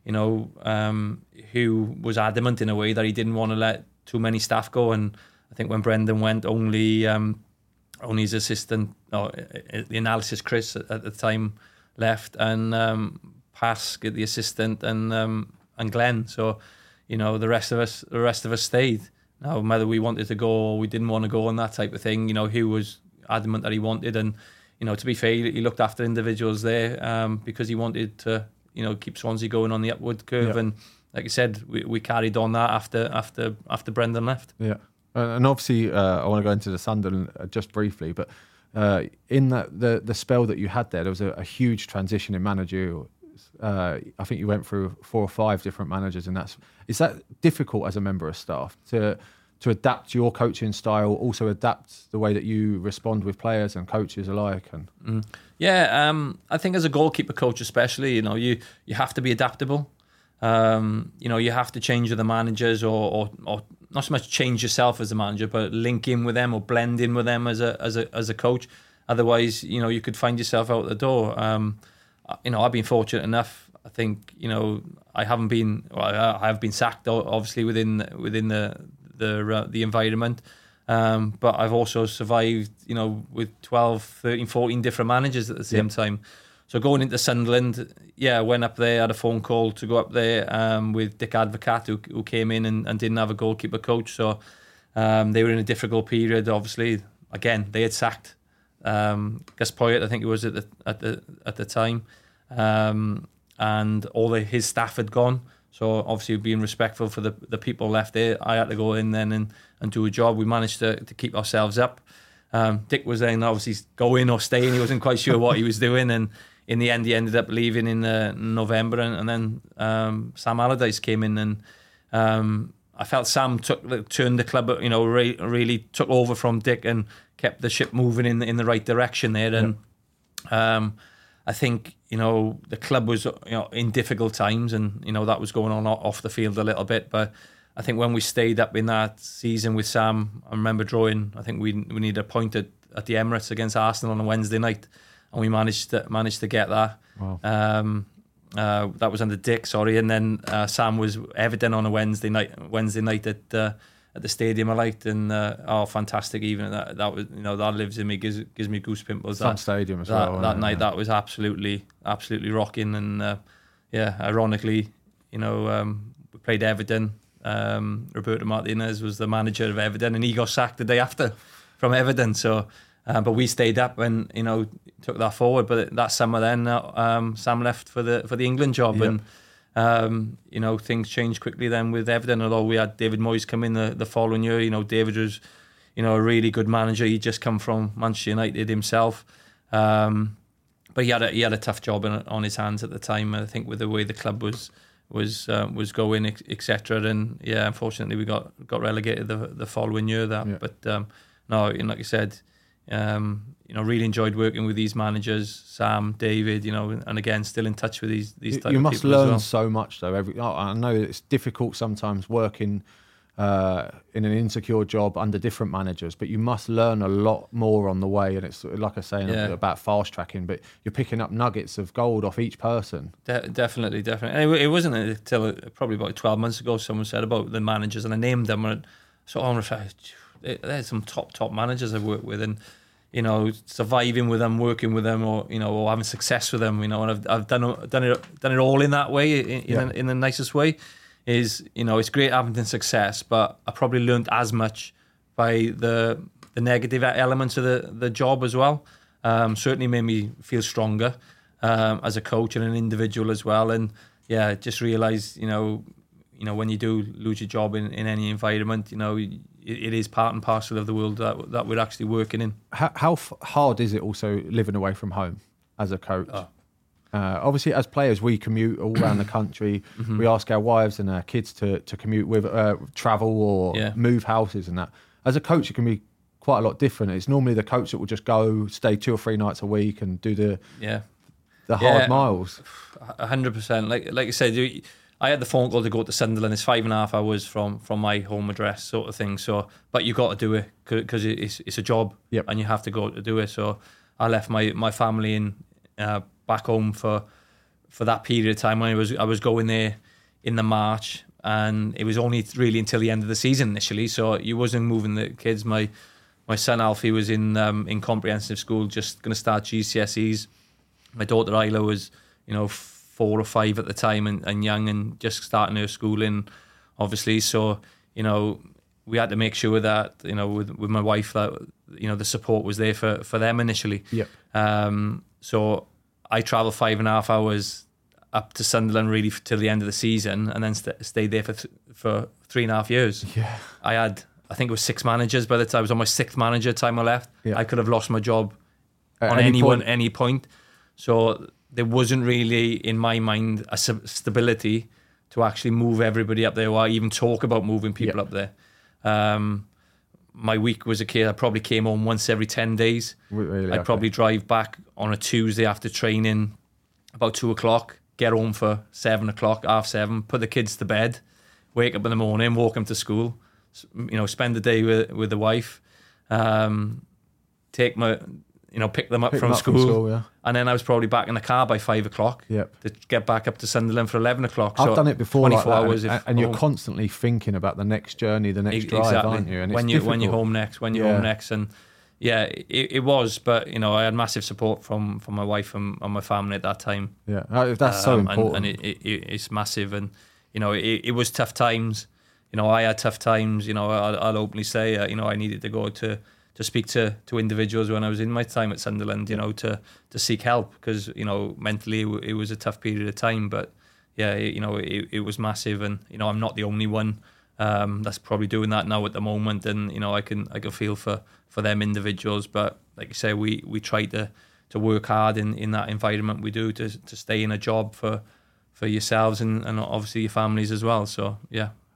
S8: Hugh was adamant in a way that he didn't want to let too many staff go. And I think when Brendan went, only his assistant, the analysis Chris at the time left, and Pask, the assistant, and Glenn. So the rest of us stayed. Now whether we wanted to go or we didn't want to go and that type of thing, Hugh was adamant that he wanted, and to be fair, he looked after individuals there because he wanted to, keep Swansea going on the upward curve. Yep. And like I said, we carried on that after Brendan left. Yeah,
S7: and obviously I want to go into the Sunderland just briefly, but in the spell that you had there was a huge transition in managerial. I think you went through 4 or 5 different managers, and is that difficult as a member of staff to adapt your coaching style, also adapt the way that you respond with players and coaches alike? And
S8: I think as a goalkeeper coach especially, you have to be adaptable. You have to change with the managers, or not so much change yourself as a manager, but link in with them or blend in with them as a coach. Otherwise, you could find yourself out the door. I've been fortunate enough. I think I haven't been. Well, I have been sacked, obviously within the environment, but I've also survived with 12, 13, 14 different managers at the same time. So going into Sunderland, I went up there, had a phone call to go up there with Dick Advocat, who came in and didn't have a goalkeeper coach. So they were in a difficult period. Obviously, again, they had sacked Gus Poyet, I think it was at the time, and all his staff had gone. So obviously being respectful for the people left there, I had to go in then and do a job. We managed to keep ourselves up. Dick was then obviously go in or stay in. He wasn't quite sure what he was doing, and in the end he ended up leaving in November, and then Sam Allardyce came in, and I felt Sam turned the club, really took over from Dick and kept the ship moving in the right direction there. And I think, the club was, in difficult times, and, that was going on off the field a little bit. But I think when we stayed up in that season with Sam, I remember drawing, I think we needed a point at the Emirates against Arsenal on a Wednesday night, and we managed to get that.
S7: Wow.
S8: That was under Dick, sorry, and then Sam was Everton on a Wednesday night at the Stadium of Light, and fantastic evening. That was, that lives in me, gives me goose pimples.
S7: Fun stadium as well.
S8: That night, that was absolutely rocking, and ironically, we played Everton. Roberto Martinez was the manager of Everton, and he got sacked the day after from Everton. So, but we stayed up and took that forward. But that summer, then Sam left for the England job, and things changed quickly then with Everton. Although we had David Moyes come in the following year, David was a really good manager. He'd just come from Manchester United himself, but he had a tough job on his hands at the time. I think with the way the club was going, etc. And unfortunately we got relegated the following year. But no, like I said, really enjoyed working with these managers, Sam, David, and again still in touch with these type of people.
S7: You must learn so much though. I know it's difficult sometimes working in an insecure job under different managers, but you must learn a lot more on the way. And it's like I say about fast tracking, but you're picking up nuggets of gold off each person.
S8: Definitely. And it wasn't until probably about 12 months ago someone said about the managers, and I named them, and there's some top managers I've worked with, and surviving with them, working with them, or or having success with them, and I've done it all in that way, in the nicest way. Is it's great having success, but I probably learned as much by the negative elements of the job as well. Certainly made me feel stronger as a coach and an individual as well. And just realised when you do lose your job in any environment, it is part and parcel of the world that we're actually working in.
S7: How hard is it also living away from home as a coach? Obviously, as players, we commute all around the country. Mm-hmm. We ask our wives and our kids to commute with, travel or move houses and that. As a coach, it can be quite a lot different. It's normally the coach that will just go, stay 2 or 3 nights a week and do the hard miles.
S8: 100%. Like you said, I had the phone call to go to Sunderland. It's 5.5 hours from my home address, sort of thing. So, but you got to do it because it's a job, and you have to go to do it. So, I left my family in. Back home for that period of time when I was going there in the March, and it was only really until the end of the season initially. So you wasn't moving the kids. My son Alfie was in comprehensive school, just going to start GCSEs. My daughter Isla was 4 or 5 at the time and young and just starting her schooling, obviously. So we had to make sure that with my wife that the support was there for them initially. So I travelled 5.5 hours up to Sunderland really till the end of the season, and then stayed there for 3.5 years. I think it was 6 managers by the time I was on my 6th manager time I left. I could have lost my job on any point. So there wasn't really, in my mind, a stability to actually move everybody up there, or even talk about moving people up there. My week was a case, I probably came home once every 10 days.
S7: Really?
S8: I'd probably drive back on a Tuesday after training about 2 o'clock, get home for 7 o'clock, 6:30, put the kids to bed, wake up in the morning, walk them to school, spend the day with the wife, pick them up from school, and then I was probably back in the car by 5 o'clock to get back up to Sunderland for 11 o'clock.
S7: I've done it before,
S8: 24
S7: like
S8: hours.
S7: And you're constantly thinking about the next journey, the next drive, aren't you? And
S8: when you're home next, home next, and it was. But I had massive support from my wife and my family at that time.
S7: That's so important,
S8: and it's massive. And it was tough times. I had tough times. I'll openly say, I needed to go to speak to individuals when I was in my time at Sunderland, to seek help because, mentally it was a tough period of time. But it was massive, and I'm not the only one that's probably doing that now at the moment. And I can feel for them individuals. But like you say, we try to work hard in that environment we do to stay in a job for yourselves and obviously your families as well. So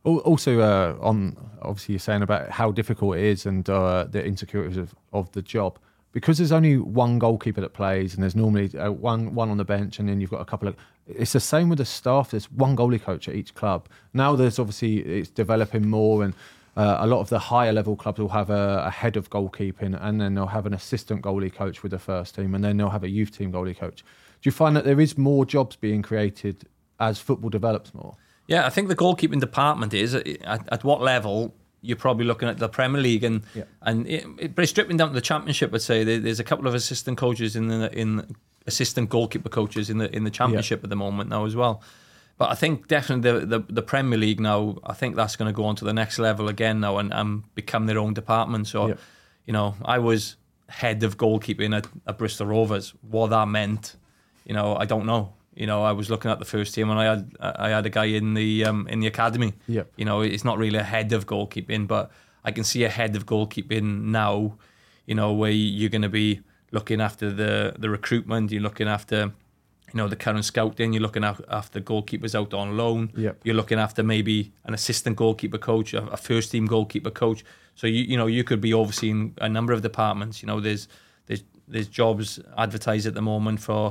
S7: Also, on obviously you're saying about how difficult it is and the insecurities of the job. Because there's only one goalkeeper that plays, and there's normally one on the bench, and then you've got a couple of. It's the same with the staff. There's one goalie coach at each club. Now there's obviously it's developing more, and a lot of the higher level clubs will have a head of goalkeeping, and then they'll have an assistant goalie coach with the first team, and then they'll have a youth team goalie coach. Do you find that there is more jobs being created as football develops more?
S8: Yeah, I think the goalkeeping department is at what level. You're probably looking at the Premier League, but it's dripping down to the Championship. I'd say there's a couple of assistant coaches in assistant goalkeeper coaches in the Championship at the moment now as well. But I think definitely the Premier League now, I think that's going to go on to the next level again now and become their own department. So, I was head of goalkeeping at Bristol Rovers. What that meant, I don't know. I was looking at the first team, and I had a guy in the academy. Yep. It's not really a head of goalkeeping, but I can see a head of goalkeeping now. Where you're going to be looking after the recruitment, you're looking after, the current scouting, you're looking after goalkeepers out on loan. Yep. You're looking after maybe an assistant goalkeeper coach, a first team goalkeeper coach. So you could be overseeing a number of departments. There's jobs advertised at the moment for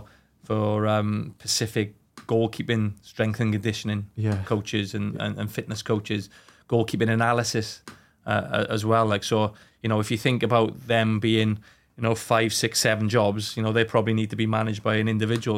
S8: Pacific goalkeeping, strength and conditioning coaches and fitness coaches, goalkeeping analysis as well. If you think about them being 5, 6, 7 jobs, they probably need to be managed by an individual.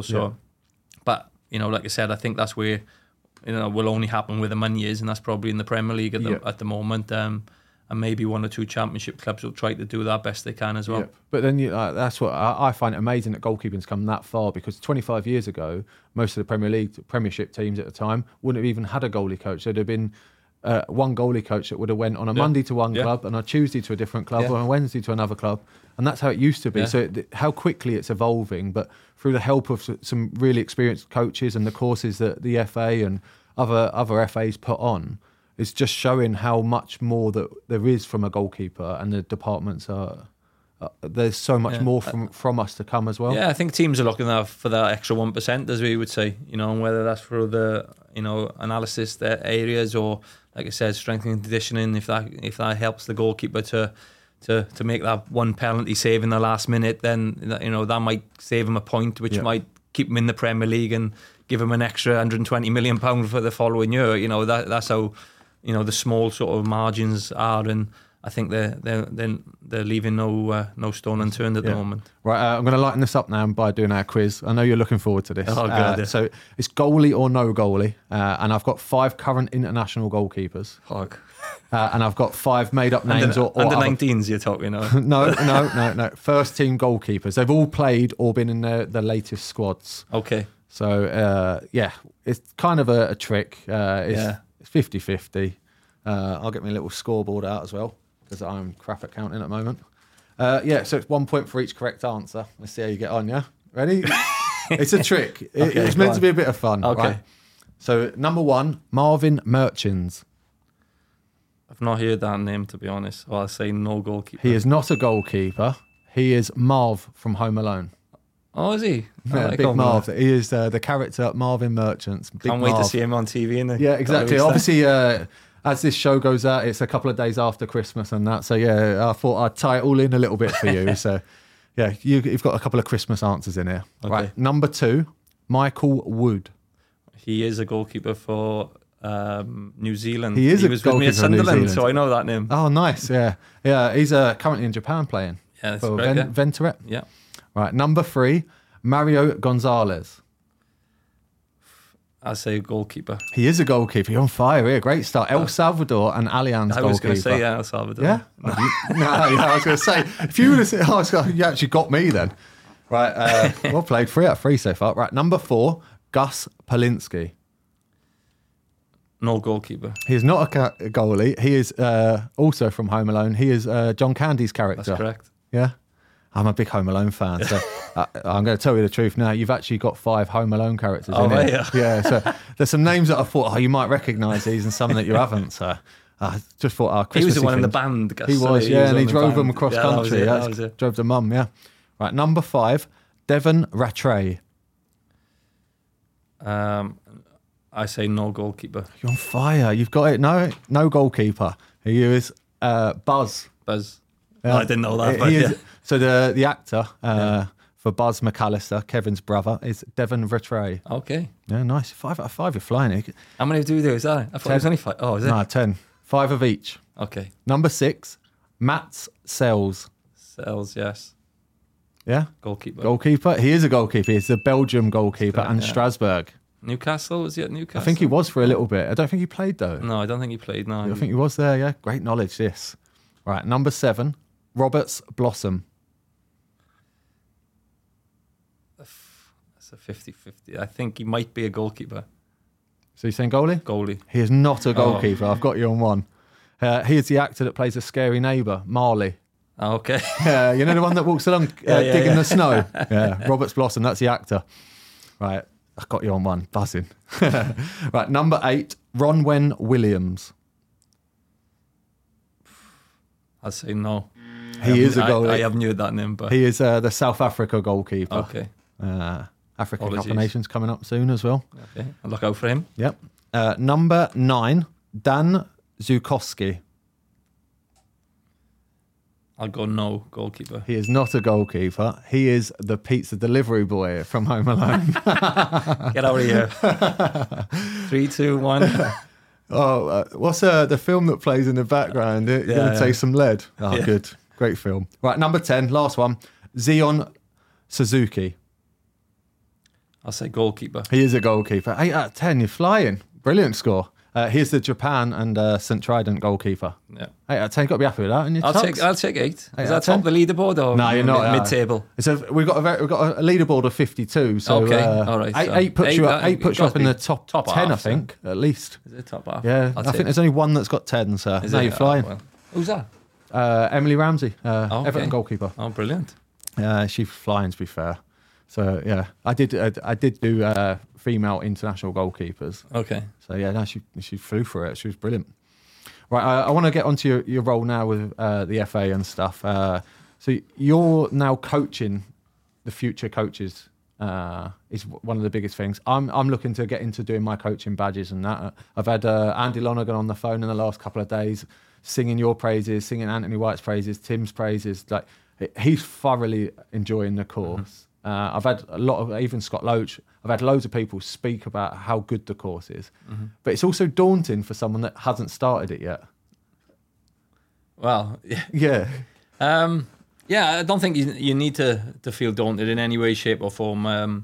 S8: But like I said, I think that's where will only happen where the money is, and that's probably in the Premier League at the moment. And maybe 1 or 2 Championship clubs will try to do that best they can as well. Yeah.
S7: But then that's what I find it amazing that goalkeeping's come that far, because 25 years ago, most of the Premiership teams at the time wouldn't have even had a goalie coach. There'd have been one goalie coach that would have went on a Monday to one club, and a Tuesday to a different club, or on a Wednesday to another club. And that's how it used to be. So how quickly it's evolving, but through the help of some really experienced coaches and the courses that the FA and other FAs put on, it's just showing how much more that there is from a goalkeeper, and the departments are. There's so much more from us to come as well.
S8: Yeah, I think teams are looking for that extra 1%, as we would say. And whether that's for the analysis areas, or like I said, strength and conditioning. If that helps the goalkeeper to make that one penalty save in the last minute, then that might save him a point, which might keep him in the Premier League and give him an extra £120 million for the following year. That's how. The small sort of margins are, and I think they're leaving no stone unturned at the moment. Right,
S7: I'm going to lighten this up now by doing our quiz. I know you're looking forward to this.
S8: Oh, good.
S7: So it's goalie or no goalie, and I've got 5 current international goalkeepers. And I've got 5 made-up names.
S8: Under 19s you're talking about?
S7: No. First team goalkeepers. They've all played or been in the latest squads.
S8: Okay.
S7: So, it's kind of a trick. It's 50-50. I'll get my little scoreboard out as well, because I'm crap at counting at the moment. So it's 1 point for each correct answer. Let's see how you get on, yeah? Ready? It's a trick. It's meant to be a bit of fun.
S8: Okay.
S7: Right? So, number 1, Marvin Merchants.
S8: I've not heard that name, to be honest. I'll say no goalkeeper.
S7: He is not a goalkeeper. He is Marv from Home Alone.
S8: Oh, is he?
S7: Big Marv. He is the character Marvin Merchants.
S8: Can't wait to see him on TV.
S7: Yeah, exactly. Obviously, as this show goes out, it's a couple of days after Christmas and that. So, I thought I'd tie it all in a little bit for you. So, you've got a couple of Christmas answers in here. Okay. Right, number 2, Michael Wood.
S8: He is a goalkeeper for New Zealand.
S7: He was
S8: with me at Sunderland, so I know that name.
S7: Oh, nice. Yeah. He's currently in Japan playing.
S8: Yeah, that's
S7: for
S8: correct.
S7: Venturet.
S8: Yeah.
S7: Right, number 3, Mario Gonzalez.
S8: I say goalkeeper.
S7: He is a goalkeeper. You're on fire here. Great start. El Salvador and Allianz goalkeeper.
S8: I was going to say El Salvador.
S7: Yeah? I was going to say, if you would have said, you actually got me then. Right, well played. 3 out of 3 so far. Right, number 4, Gus Polinsky.
S8: No goalkeeper.
S7: He is not a goalie. He is also from Home Alone. He is John Candy's character.
S8: That's correct.
S7: Yeah? I'm a big Home Alone fan, so I'm going to tell you the truth now. You've actually got 5 Home Alone characters in it. Yeah, so there's some names that I thought, you might recognise these, and some that you haven't. So I just thought,
S8: Christmas. He was the one in the band.
S7: He was, and he drove them across country. Drove the mum, yeah. Right, number 5, Devon Rattray.
S8: I I say no goalkeeper.
S7: You're on fire. You've got it. No goalkeeper. He is Buzz.
S8: Buzz. I didn't know that. But
S7: He is,
S8: yeah.
S7: So the actor for Buzz McAllister, Kevin's brother, is Devon Rattray.
S8: Okay.
S7: Yeah, nice. 5 out of 5. You're flying it.
S8: How many do we do? Is that? I thought it was only 5. Oh, is it?
S7: No, 10. 5 of each.
S8: Okay.
S7: Number 6, Mats Sells.
S8: Sells, yes.
S7: Yeah?
S8: Goalkeeper.
S7: Goalkeeper. He is a goalkeeper. He's the Belgium goalkeeper and Strasbourg.
S8: Newcastle, was he at Newcastle?
S7: I think he was for a little bit. I don't think he played though.
S8: No, I don't think he played. No,
S7: I think he was there, yeah. Great knowledge, this. Right, number 7, Roberts Blossom.
S8: That's a 50-50. I think he might be a goalkeeper.
S7: So you're saying goalie?
S8: Goalie.
S7: He is not a goalkeeper. I've got you on one. He is the actor that plays a scary neighbour, Marley.
S8: Oh, okay.
S7: Yeah, you know the one that walks along digging the snow? Yeah, Roberts Blossom, that's the actor. Right, I've got you on one. Buzzing. Right, number 8, Ronwen Williams.
S8: I'd say no.
S7: He is a goalie.
S8: I haven't heard that name, but
S7: He is the South Africa goalkeeper.
S8: okay.
S7: African Cup
S8: Apologies.
S7: of Nations coming up soon as well.
S8: Okay, I'll look out for him.
S7: Yep. Number 9, Dan Zukowski.
S8: I'll go no goalkeeper.
S7: He is not a goalkeeper. He is the pizza delivery boy from Home Alone.
S8: Get out of here. 3, 2, 1.
S7: Oh, what's the film that plays in the background? You're going to taste some lead. Oh,
S8: Yeah.
S7: good. Great film. Right, number 10, last one. Zion Suzuki.
S8: I'll say goalkeeper.
S7: He is a goalkeeper. 8 out of 10, you're flying. Brilliant score. He's the Japan and St. Trident goalkeeper.
S8: Yeah.
S7: 8 out of 10, you've got to be happy with that. And
S8: I'll take 8. Is
S7: out
S8: that
S7: of 10?
S8: top of the leaderboard or
S7: No, you're not.
S8: mid-table?
S7: So we've got a leaderboard of 52. So
S8: Okay, all right,
S7: 8,
S8: so
S7: 8 puts you up.
S8: eight
S7: 8 puts you
S8: got
S7: up
S8: to
S7: in
S8: be
S7: the top
S8: top
S7: 10,
S8: half,
S7: I think, at least.
S8: Is it top half?
S7: Yeah,
S8: I'll
S7: I
S8: take
S7: think there's only one that's got 10. So
S8: Is
S7: now
S8: it?
S7: you're flying.
S8: Well. Who's that?
S7: Emily Ramsey,
S8: okay.
S7: Everton goalkeeper.
S8: Oh, brilliant.
S7: She's flying, to be fair. So yeah, I did do female international goalkeepers.
S8: Okay.
S7: So yeah, no, she flew for it. She was brilliant. Right, I want to get onto your role now with the FA and stuff. So you're now coaching the future coaches. Is one of the biggest things. I'm looking to get into doing my coaching badges and that. I've had Andy Lonergan on the phone in the last couple of days, singing your praises, singing Anthony White's praises, Tim's praises. Like he's thoroughly enjoying the course. I've had a lot of, even Scott Loach, I've had loads of people speak about how good the course is. But it's also daunting for someone that hasn't started it yet.
S8: Well,
S7: Yeah.
S8: yeah, I don't think you need to feel daunted in any way, shape or form.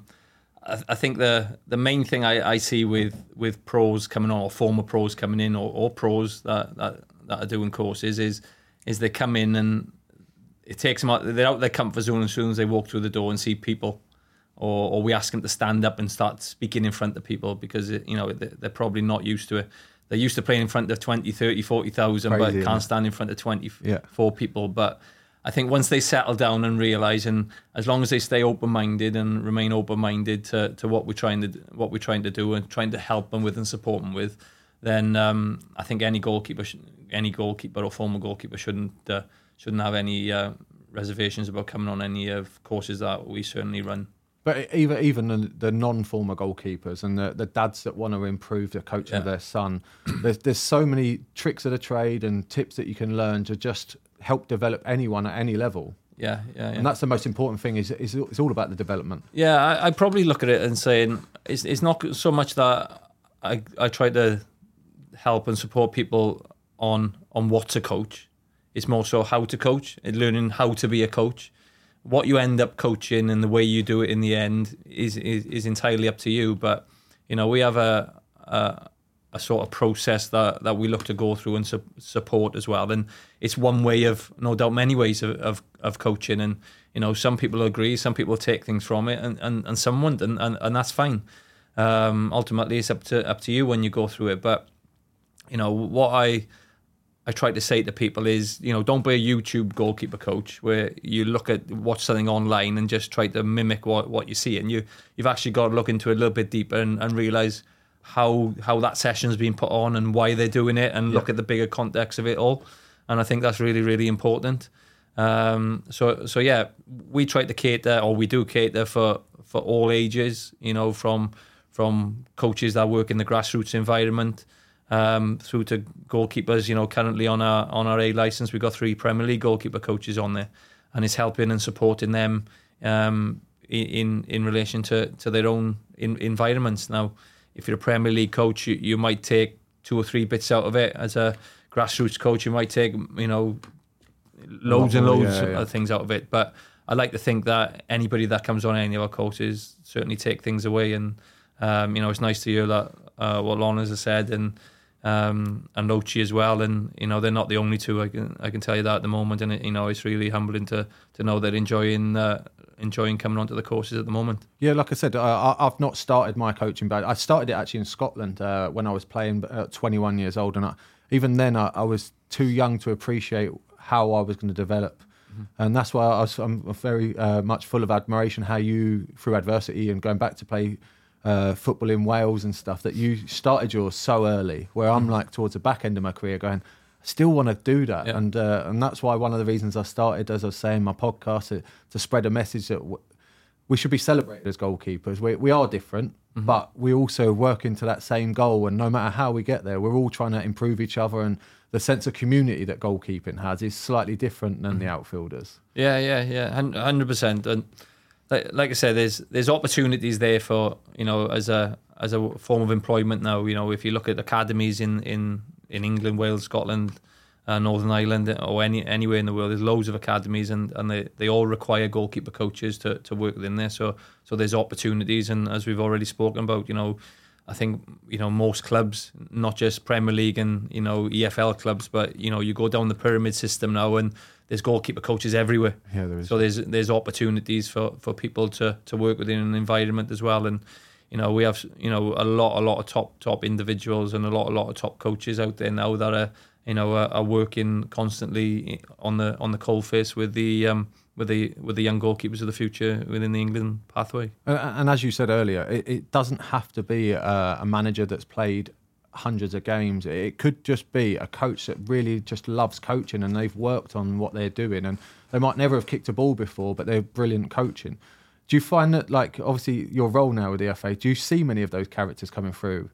S8: I think the main thing I see with pros coming on, or former pros coming in, or pros that are doing courses is they come in and it takes them out. They're out their comfort zone as soon as they walk through the door and see people, or we ask them to stand up and start speaking in front of people because they're probably not used to it. They're used to playing in front of 20, 30, 40,000, but
S7: Crazy,
S8: can't
S7: isn't
S8: stand in front of 24 people. But I think once they settle down and realise, and as long as they stay open-minded and remain open-minded to what we're trying to do and trying to help them with and support them with, then I think any goalkeeper or former goalkeeper shouldn't have any reservations about coming on any of courses that we certainly run.
S7: But even the non-former goalkeepers and the dads that want to improve the coaching of their son, there's so many tricks of the trade and tips that you can learn to just help develop anyone at any level.
S8: Yeah.
S7: And that's the most important thing. Is it's all about the development.
S8: Yeah, I probably look at it and saying it's not so much that I try to help and support people on what to coach. It's more so how to coach and learning how to be a coach. What you end up coaching and the way you do it in the end is entirely up to you. But we have a sort of process that we look to go through and support as well. And it's one way of, no doubt, many ways of coaching. And some people agree, some people take things from it, and some won't, and that's fine. Ultimately, it's up to you when you go through it. But what I try to say to people is, don't be a YouTube goalkeeper coach where you watch something online and just try to mimic what you see. And you've actually got to look into it a little bit deeper and realise how that session's been put on and why they're doing it, and look at the bigger context of it all. And I think that's really, really important. So yeah, we try to cater, or we do cater for all ages, from from coaches that work in the grassroots environment, through to goalkeepers. You know, currently on our A license, we've got 3 Premier League goalkeeper coaches on there, and it's helping and supporting them in relation to their own environments. Now, if you're a Premier League coach, you might take 2 or 3 bits out of it. As a grassroots coach, you might take, you know, loads and loads of things out of it. But I like to think that anybody that comes on any of our courses certainly take things away. And you know, it's nice to hear that what Lorna's has said, and Ochi as well. And you know, they're not the only two. I can tell you that at the moment. And you know, it's really humbling to know they're enjoying coming onto the courses at the moment.
S7: Yeah, like I said, I've not started my coaching, but I started it actually in Scotland when I was playing at 21 years old, and even then I was too young to appreciate how I was going to develop. And that's why I'm very much full of admiration how you, through adversity and going back to play football in Wales and stuff, that you started yours so early, where I'm like towards the back end of my career going, I still want to do that. Yeah. And that's why one of the reasons I started, as I was saying, my podcast, to spread a message that we should be celebrated as goalkeepers. We are different, but we also work into that same goal. And no matter how we get there, we're all trying to improve each other. And the sense of community that goalkeeping has is slightly different than the outfielders.
S8: Yeah, 100%. And like I said, there's opportunities there for, you know, as a form of employment now. You know, if you look at academies in England, Wales, Scotland, Northern Ireland, or anywhere in the world, there's loads of academies, and they all require goalkeeper coaches to work within there. So there's opportunities, and as we've already spoken about, you know, I think, you know, most clubs, not just Premier League and, you know, EFL clubs, but, you know, you go down the pyramid system now and there's goalkeeper coaches everywhere. Yeah, there is. So there's opportunities for people to work within an environment as well. And, you know, we have, you know, a lot of top individuals and a lot of top coaches out there now that are, you know, are working constantly on the coalface with the young goalkeepers of the future within the England pathway.
S7: And as you said earlier, it doesn't have to be a manager that's played hundreds of games. It could just be a coach that really just loves coaching, and they've worked on what they're doing, and they might never have kicked a ball before, but they're brilliant coaching. Do you find that, like, obviously your role now with the FA, do you see many of those characters coming through?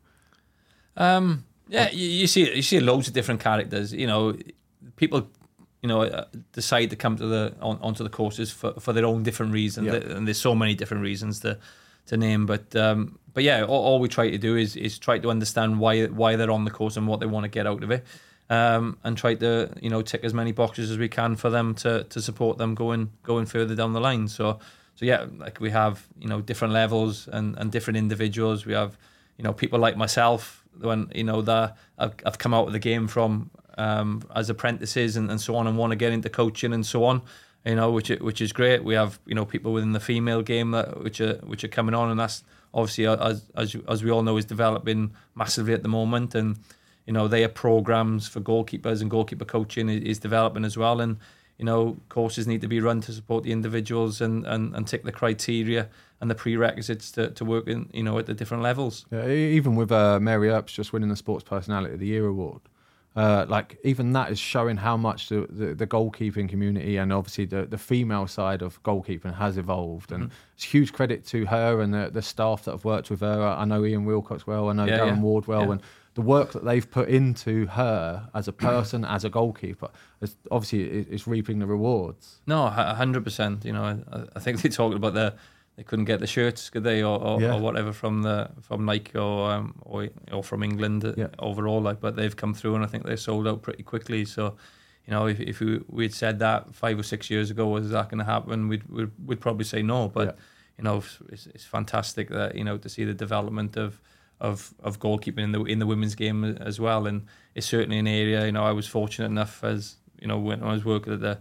S8: Yeah, you see loads of different characters. You know, people, you know, decide to come to onto the courses for their own different reasons, and there's so many different reasons to name. But yeah, all we try to do is try to understand why they're on the course and what they want to get out of it, and try to, you know, tick as many boxes as we can for them to support them going further down the line. So yeah, like we have, you know, different levels and different individuals. We have, you know, people like myself, when, you know, that I've come out of the game from as apprentices and so on, and want to get into coaching and so on, you know, which is great. We have, you know, people within the female game which are coming on, and that's obviously, as we all know, is developing massively at the moment. And, you know, they are programs for goalkeepers, and goalkeeper coaching is developing as well. And, you know, courses need to be run to support the individuals and tick the criteria and the prerequisites to work in, you know, at the different levels.
S7: Yeah, even with Mary Earps just winning the Sports Personality of the Year award, like even that is showing how much the goalkeeping community and obviously the female side of goalkeeping has evolved. And it's huge credit to her and the staff that have worked with her. I know Ian Wilcox well, I know Darren Ward well, and the work that they've put into her as a person, as a goalkeeper, is reaping the rewards.
S8: No, 100%. You know, I think they talked about they couldn't get the shirts, could they, or whatever from Nike or from England overall. Like, but they've come through, and I think they sold out pretty quickly. So, you know, if we'd said that 5 or 6 years ago, was that going to happen? We'd probably say no. But you know, it's fantastic that, you know, to see the development of goalkeeping in the women's game as well. And it's certainly an area, you know, I was fortunate enough, as you know, when I was working at the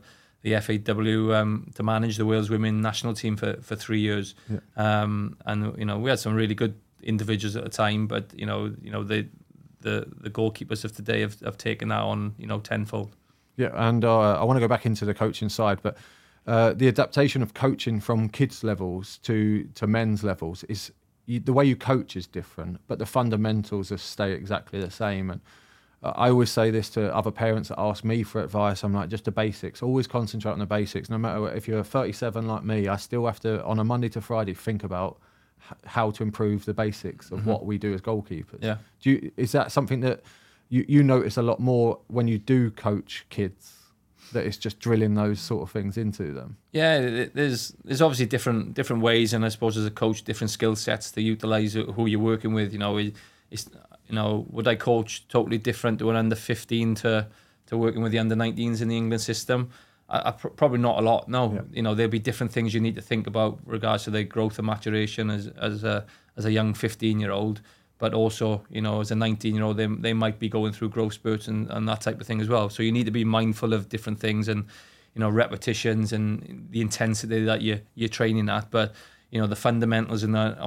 S8: FAW, to manage the Wales women national team for 3 years. And you know, we had some really good individuals at the time, but you know the goalkeepers of today have taken that on, you know, tenfold.
S7: Yeah, and I want to go back into the coaching side, but the adaptation of coaching from kids levels to men's levels is, the way you coach is different, but the fundamentals stay exactly the same. And I always say this to other parents that ask me for advice. I'm like, just the basics. Always concentrate on the basics. No matter if you're 37 like me, I still have to, on a Monday to Friday, think about how to improve the basics of what we do as goalkeepers.
S8: Yeah.
S7: Is that something that you notice a lot more when you do coach kids, that it's just drilling those sort of things into them?
S8: Yeah, there's obviously different ways, and I suppose as a coach, different skill sets to utilise who you're working with. Would I coach totally different to an under 15 to working with the under 19s in the England system? Probably not a lot. No,
S7: Yeah.
S8: There'll be different things you need to think about regards to their growth and maturation as a young 15-year-old. But also, as a 19-year-old, they might be going through growth spurts and that type of thing as well. So you need to be mindful of different things and, repetitions and the intensity that you're training at. But, the fundamentals in that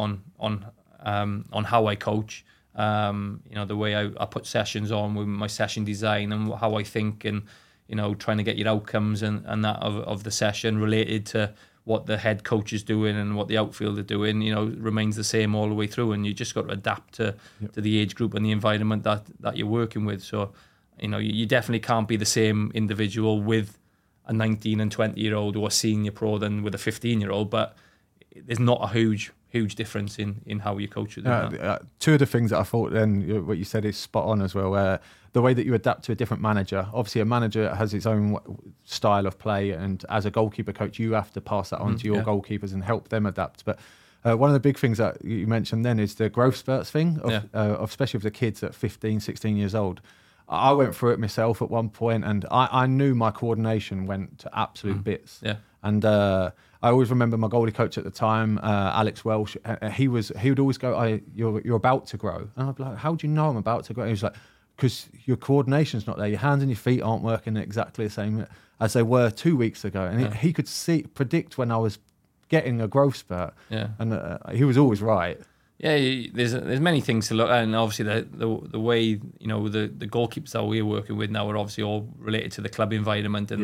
S8: on how I coach, the way I put sessions on with my session design and how I think and, trying to get your outcomes and that of the session related to what the head coach is doing and what the outfield are doing, remains the same all the way through. And you just got to adapt to the age group and the environment that you're working with. So, you definitely can't be the same individual with a 19 and 20-year-old or a senior pro than with a 15-year-old. But there's not a huge difference in how you coach with them.
S7: Two of the things that I thought then, what you said is spot on as well, where the way that you adapt to a different manager. Obviously, a manager has its own style of play, and as a goalkeeper coach, you have to pass that on to your goalkeepers and help them adapt. But one of the big things that you mentioned then is the growth spurts thing, especially with the kids at 15, 16 years old. I went through it myself at one point, and I knew my coordination went to absolute bits.
S8: Yeah.
S7: And I always remember my goalie coach at the time, Alex Welsh. He would always go, "You're about to grow," and I'd be like, "How do you know I'm about to grow?" And he was like, "Because your coordination's not there. Your hands and your feet aren't working exactly the same as they were 2 weeks ago." And he could predict when I was getting a growth spurt.
S8: Yeah.
S7: And he was always right.
S8: Yeah, there's many things to look at, and obviously the way the goalkeepers that we're working with now are obviously all related to the club environment and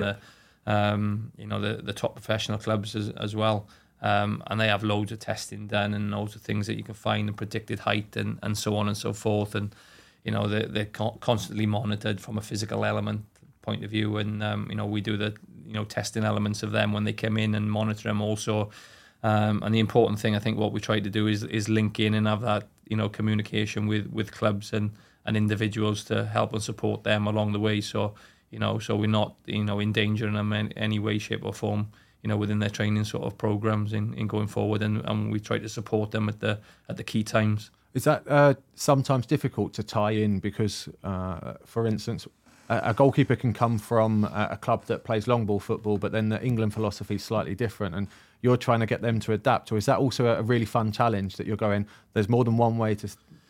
S8: the top professional clubs as well, and they have loads of testing done and loads of things that you can find and predicted height and so on and so forth, and they're constantly monitored from a physical element point of view, and we do the testing elements of them when they come in and monitor them also. And the important thing, I think, what we try to do is link in and have that, communication with clubs and individuals to help and support them along the way. So, so we're not, endangering them in any way, shape or form, within their training sort of programs in going forward. And we try to support them at the key times.
S7: Is that sometimes difficult to tie in? Because, for instance, a goalkeeper can come from a club that plays long ball football, but then the England philosophy is slightly different, and you're trying to get them to adapt. Or is that also a really fun challenge that you're going, there's more than one way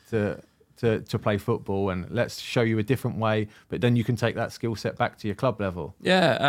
S7: to play football, and let's show you a different way, but then you can take that skill set back to your club level?
S8: Yeah,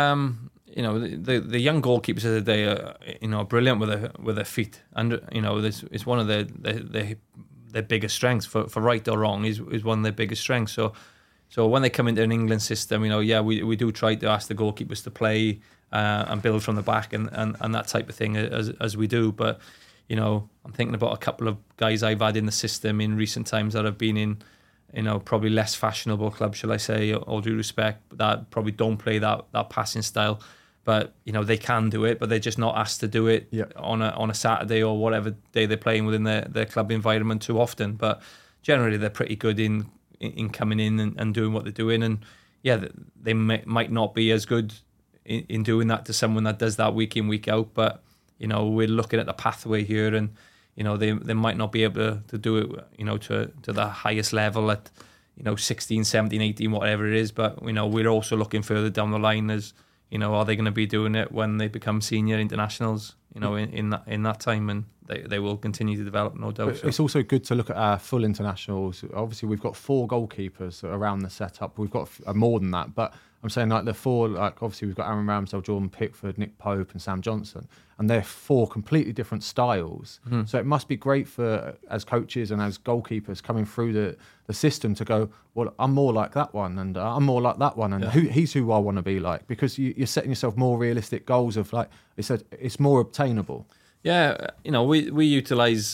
S8: the young goalkeepers of the day are brilliant with their feet, and it's one of their biggest strengths. For right or wrong, is one of their biggest strengths. So when they come into an England system, we do try to ask the goalkeepers to play and build from the back and that type of thing as we do. But, I'm thinking about a couple of guys I've had in the system in recent times that have been in, probably less fashionable clubs, shall I say, all due respect, that probably don't play that passing style. But, they can do it, but they're just not asked to do it on a Saturday or whatever day they're playing within their club environment too often. But generally, they're pretty good in coming in and doing what they're doing, and they might not be as good in doing that to someone that does that week in, week out, but we're looking at the pathway here, and they might not be able to do it to the highest level at 16, 17, 18, whatever it is, but we're also looking further down the line as are they going to be doing it when they become senior internationals in that time, and they will continue to develop, no doubt.
S7: But it's also good to look at our full internationals. Obviously, we've got 4 goalkeepers around the setup. We've got more than that, but I'm saying like the 4, like obviously we've got Aaron Ramsdale, Jordan Pickford, Nick Pope and Sam Johnson, and they're 4 completely different styles. Mm-hmm. So it must be great for, as coaches and as goalkeepers coming through the system, to go, well, I'm more like that one, and I'm more like that one, and he's who I want to be like, because you're setting yourself more realistic goals of, like it's more obtainable. Yeah,
S8: we utilise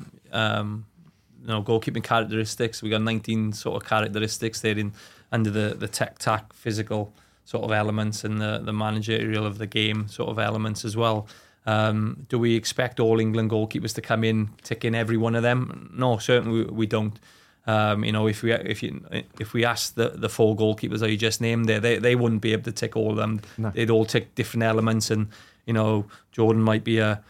S8: goalkeeping characteristics. We got 19 sort of characteristics there under the tech-tac physical sort of elements and the managerial of the game sort of elements as well. Do we expect all England goalkeepers to come in ticking every one of them? No, certainly we don't. If we ask the 4 goalkeepers that you just named there, they wouldn't be able to tick all of them.
S7: No.
S8: They'd all tick different elements, and Jordan might be an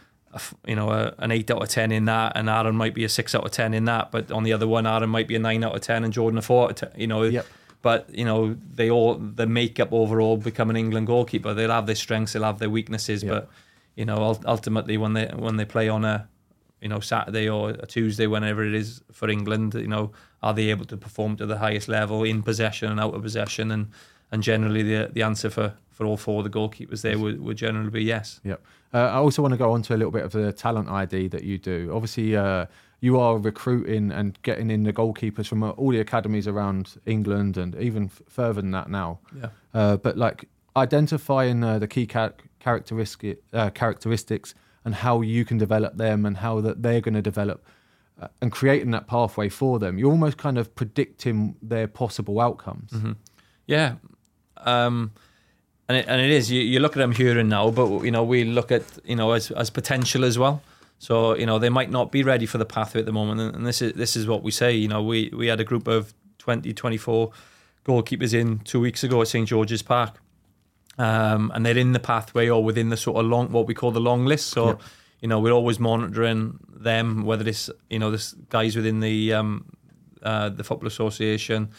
S8: 8 out of 10 in that, and Aaron might be a 6 out of 10 in that. But on the other one, Aaron might be a 9 out of 10, and Jordan a 4 out of 10.
S7: Yep.
S8: But the makeup overall become an England goalkeeper. They'll have their strengths, they'll have their weaknesses,
S7: Yep.
S8: but ultimately when they play on a Saturday or a Tuesday, whenever it is for England, are they able to perform to the highest level in possession and out of possession? And generally the answer for all 4 of the goalkeepers there would generally be yes.
S7: Yep. I also want to go on to a little bit of the talent ID that you do. Obviously, you are recruiting and getting in the goalkeepers from all the academies around England and even further than that now.
S8: Yeah.
S7: But like identifying the key characteristics and how you can develop them and how that they're going to develop and creating that pathway for them. You're almost kind of predicting their possible outcomes.
S8: Mm-hmm. Yeah. And it is. You look at them here and now, but we look at as potential as well. So they might not be ready for the pathway at the moment, and this is what we say. We had a group of 24 goalkeepers in 2 weeks ago at St George's Park, and they're in the pathway or within the sort of what we call the long list. So we're always monitoring them, whether it's this guys within the Football Association.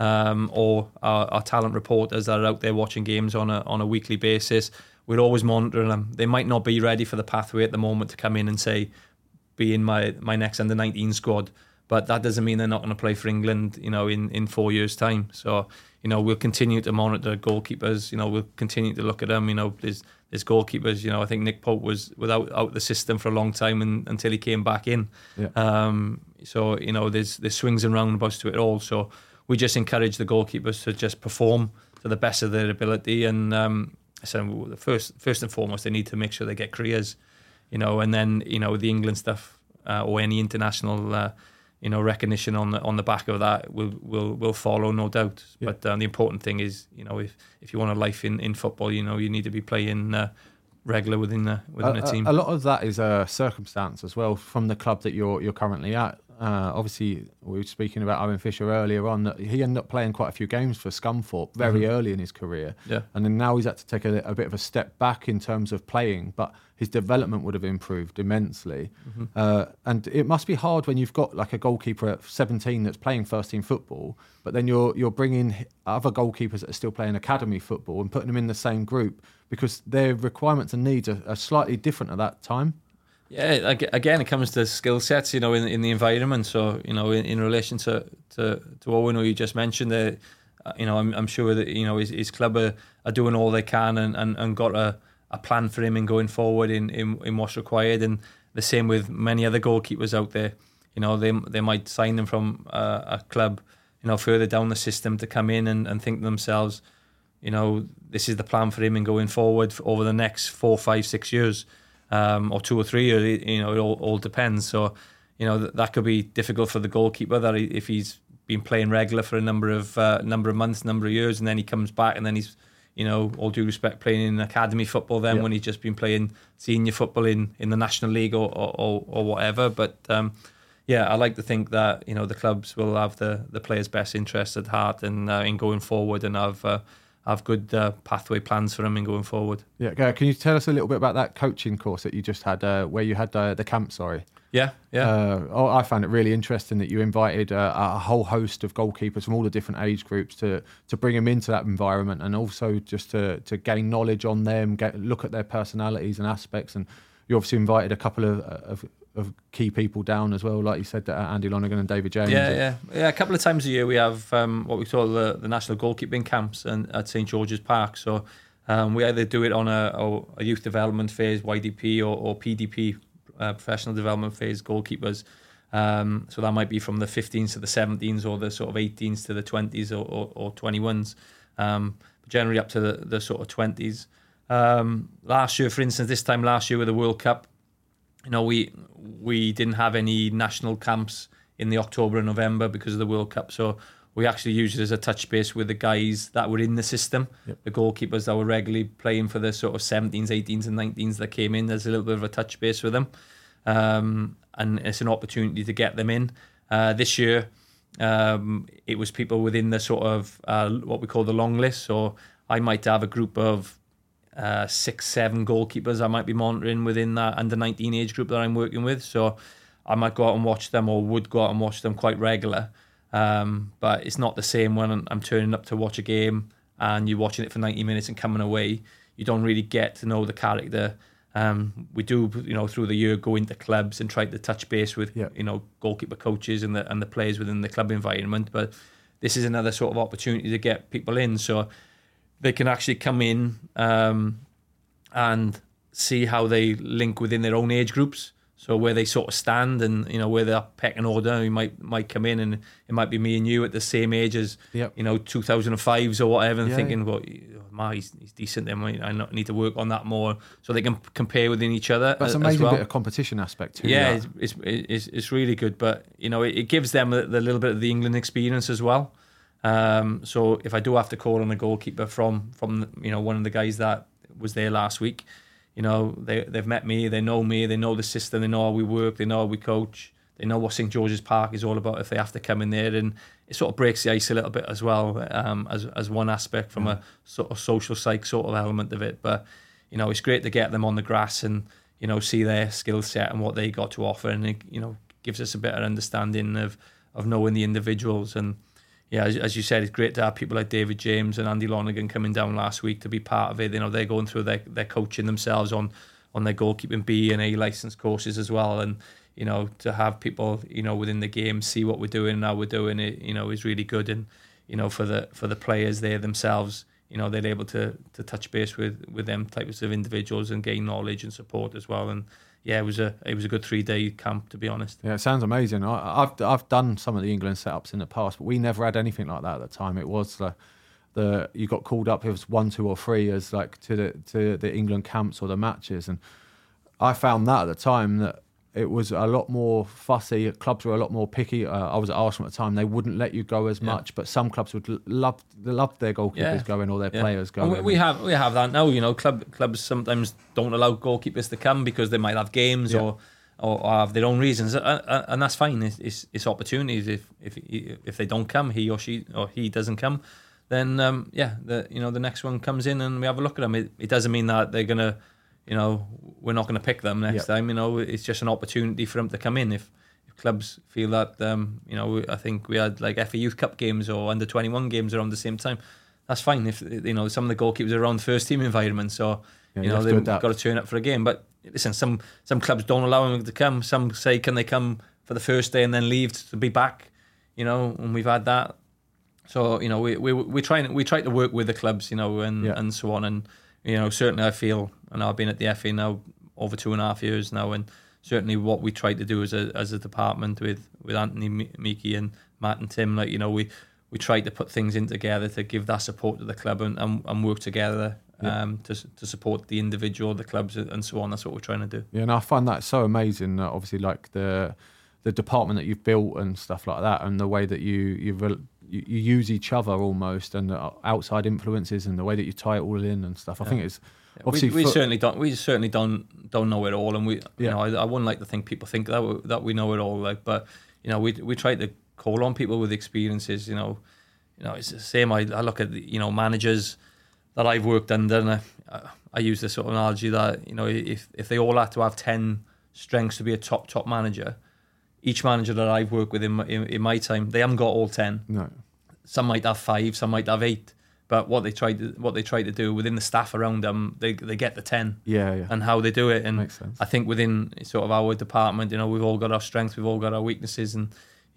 S8: Or our talent reporters that are out there watching games on a weekly basis. We're always monitoring them. They might not be ready for the pathway at the moment to come in and say, be in my next under-19 squad, but that doesn't mean they're not going to play for England, in 4 years' time. So, we'll continue to monitor goalkeepers. We'll continue to look at them. There's goalkeepers. I think Nick Pope was out the system for a long time until he came back in.
S7: Yeah.
S8: So there's swings and roundabouts to it all. So we just encourage the goalkeepers to just perform to the best of their ability, and so first and foremost, they need to make sure they get careers, and then the England stuff or any international recognition on the back of that will follow, no doubt. Yeah. But the important thing is, if you want a life in football, you need to be playing regular within a team.
S7: A lot of that is a circumstance as well from the club that you're currently at. Obviously, we were speaking about Owen Fisher earlier on. That he ended up playing quite a few games for Scunthorpe very early in his career.
S8: Yeah.
S7: And then now he's had to take a bit of a step back in terms of playing, but his development would have improved immensely. And it must be hard when you've got like a goalkeeper at 17 that's playing first team football, but then you're bringing other goalkeepers that are still playing academy football and putting them in the same group because their requirements and needs are slightly different at that time.
S8: Yeah, again, it comes to skill sets, in the environment. So, in relation to Owen, who you just mentioned, I'm sure that his club are doing all they can and got a plan for him in going forward in what's required. And the same with many other goalkeepers out there. They might sign them from a club, further down the system to come in and think to themselves, this is the plan for him in going forward over the next 4, 5, 6 years. Or 2 or 3 years, it all depends. So, that could be difficult for the goalkeeper that if he's been playing regular for a number of months, number of years, and then he comes back and then he's, all due respect, playing in academy football then when he's just been playing senior football in the National League or whatever. But I like to think that the clubs will have the players' best interests at heart and in going forward and have good pathway plans for them in going forward.
S7: Yeah, can you tell us a little bit about that coaching course that you just had, where you had the camp? Sorry.
S8: Yeah.
S7: I found it really interesting that you invited a whole host of goalkeepers from all the different age groups to bring them into that environment, and also just to gain knowledge on them, look at their personalities and aspects. And you obviously invited a couple of key people down as well, like you said, Andy Lonergan and David James.
S8: Yeah. A couple of times a year we have what we call the national goalkeeping camps at St George's Park. So we either do it on a youth development phase, YDP, or PDP, professional development phase goalkeepers. So that might be from the 15s to the 17s, or the sort of 18s to the 20s or 21s, but generally up to the sort of 20s. Last year, for instance, this time last year with the World Cup, we didn't have any national camps in the October and November because of the World Cup. So we actually used it as a touch base with the guys that were in the system, the goalkeepers that were regularly playing for the sort of 17s, 18s and 19s that came in. There's a little bit of a touch base with them. And it's an opportunity to get them in. This year, it was people within the sort of what we call the long list. So I might have a group of 6-7 goalkeepers I might be monitoring within that under 19 age group that I'm working with. So I might go out and watch them, or would go out and watch them quite regular. But it's not the same when I'm turning up to watch a game and you're watching it for 90 minutes and coming away. You don't really get to know the character. We do, through the year, go into clubs and try to touch base with, goalkeeper coaches and the players within the club environment. But this is another sort of opportunity to get people in, so they can actually come in and see how they link within their own age groups. So where they sort of stand and, where they're pecking order, you might come in and it might be me and you at the same age as, 2005s or whatever, and thinking, well, he's decent, then I need to work on that more, so they can compare within each other.
S7: That's an amazing bit of competition aspect too.
S8: Yeah, it's really good, but, it gives them the little bit of the England experience as well. So if I do have to call on a goalkeeper from one of the guys that was there last week, they've met me, they know the system, they know how we work, they know how we coach, they know what St George's Park is all about if they have to come in there, and it sort of breaks the ice a little bit as well, as one aspect from a sort of social psych sort of element of it. But it's great to get them on the grass and see their skill set and what they got to offer, and it gives us a better understanding of knowing the individuals. And yeah, as you said, it's great to have people like David James and Andy Lonergan coming down last week to be part of it. They're going through their coaching themselves on their goalkeeping B and A licence courses as well. And, to have people, within the game see what we're doing and how we're doing it, is really good. And, for the players there themselves, they're able to touch base with them types of individuals and gain knowledge and support as well. And yeah, it was a good 3-day camp, to be honest.
S7: Yeah, it sounds amazing. I've done some of the England setups in the past, but we never had anything like that at the time. It was you got called up. It was 1, 2, or 3 as like to the England camps or the matches, and I found that at the time that it was a lot more fussy. Clubs were a lot more picky. I was at Arsenal at the time. They wouldn't let you go as much, but some clubs would love their goalkeepers going or their players going.
S8: And we have that now. Clubs sometimes don't allow goalkeepers to come because they might have games or have their own reasons, and that's fine. It's opportunities. If they don't come, he or she or he doesn't come, then the next one comes in and we have a look at them. It doesn't mean that they're gonna. We're not going to pick them next time. It's just an opportunity for them to come in. If clubs feel that, I think we had like FA Youth Cup games or under 21 games around the same time. That's fine. If some of the goalkeepers are around first team environment, so they've got to turn up for a game. But listen, some clubs don't allow them to come. Some say, can they come for the first day and then leave to be back? And we've had that. So we try to work with the clubs, and so on. And certainly I feel, and I've been at the FA now over 2.5 years now, and certainly what we try to do as a department with Anthony, Miki and Matt and Tim, we try to put things in together to give that support to the club and work together to support the individual, the clubs and so on. That's what we're trying to do. Yeah,
S7: and I find that so amazing, obviously, like the department that you've built and stuff like that, and the way that you use each other almost, and the outside influences, and the way that you tie it all in and stuff. I think it's obviously
S8: we certainly don't know it all, and I wouldn't like to think people think that we know it all. But we try to call on people with experiences. It's the same. I look at managers that I've worked under, and I use this sort of analogy that if they all had to have 10 strengths to be a top manager. Each manager that I've worked with in my time, they haven't got all 10.
S7: No.
S8: Some might have 5, some might have 8. But what they try to do within the staff around them, they get the 10.
S7: Yeah.
S8: And how they do it. And
S7: makes sense.
S8: I think within sort of our department, we've all got our strengths, we've all got our weaknesses, and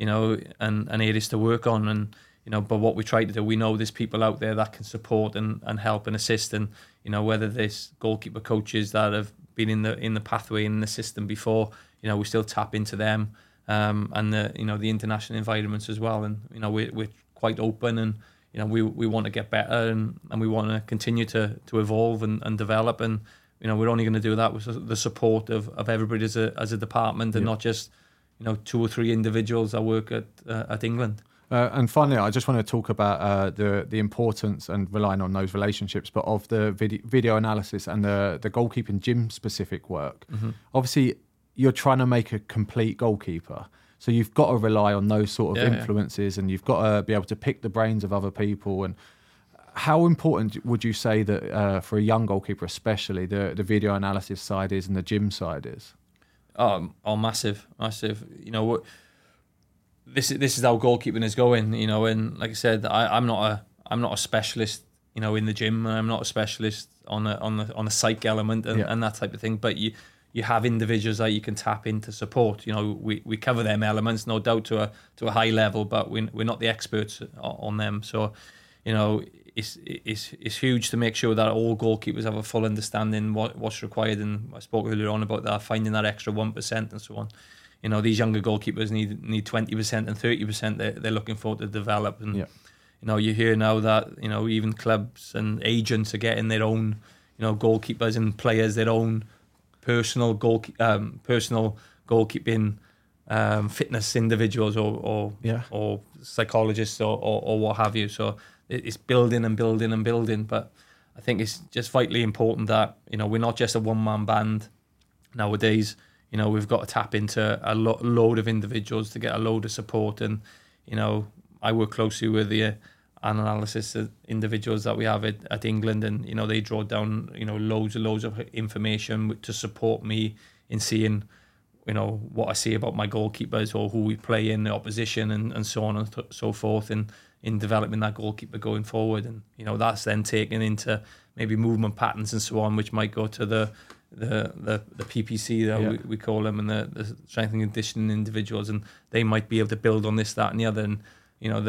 S8: and areas to work on. And but what we try to do, we know there's people out there that can support and help and assist. And whether there's goalkeeper coaches that have been in the pathway in the system before, we still tap into them. And the international environments as well, and we're quite open, and we want to get better, and we want to continue to evolve and develop, and we're only going to do that with the support of everybody as a department, and not just 2 or 3 individuals that work at England.
S7: And finally, I just want to talk about the importance and relying on those relationships, but of the video analysis and the goalkeeping gym specific work. Obviously, you're trying to make a complete goalkeeper. So you've got to rely on those sort of influences, and you've got to be able to pick the brains of other people. And how important would you say that for a young goalkeeper, especially, the video analysis side is and the gym side is?
S8: Oh, massive. You know, this is how goalkeeping is going. You know, and like I said, I'm not a specialist. You know, in the gym, and I'm not a specialist on the psych element and that type of thing. But you have individuals that you can tap into support. You know, we cover them elements, no doubt, to a high level, but we're not the experts on them. So, you know, it's huge to make sure that all goalkeepers have a full understanding what's required. And I spoke earlier on about that, finding that extra 1% and so on. You know, these younger goalkeepers need 20% and 30% they're looking for to develop. And you know, you hear now that, you know, even clubs and agents are getting their own, you know, goalkeepers and players their own personal goalkeeping fitness individuals or psychologists or what have you. So it's building and building and building. But I think it's just vitally important that, you know, we're not just a one-man band nowadays. You know, we've got to tap into a load of individuals to get a load of support. And, you know, I work closely with the analysis individuals that we have at England, and, you know, they draw down, you know, loads of information to support me in seeing, you know, what I see about my goalkeepers or who we play in the opposition and so on and so forth, and in developing that goalkeeper going forward. And, you know, that's then taken into maybe movement patterns and so on, which might go to the PPC that we call them, and the strength and conditioning individuals, and they might be able to build on this, that and the other. And, you know,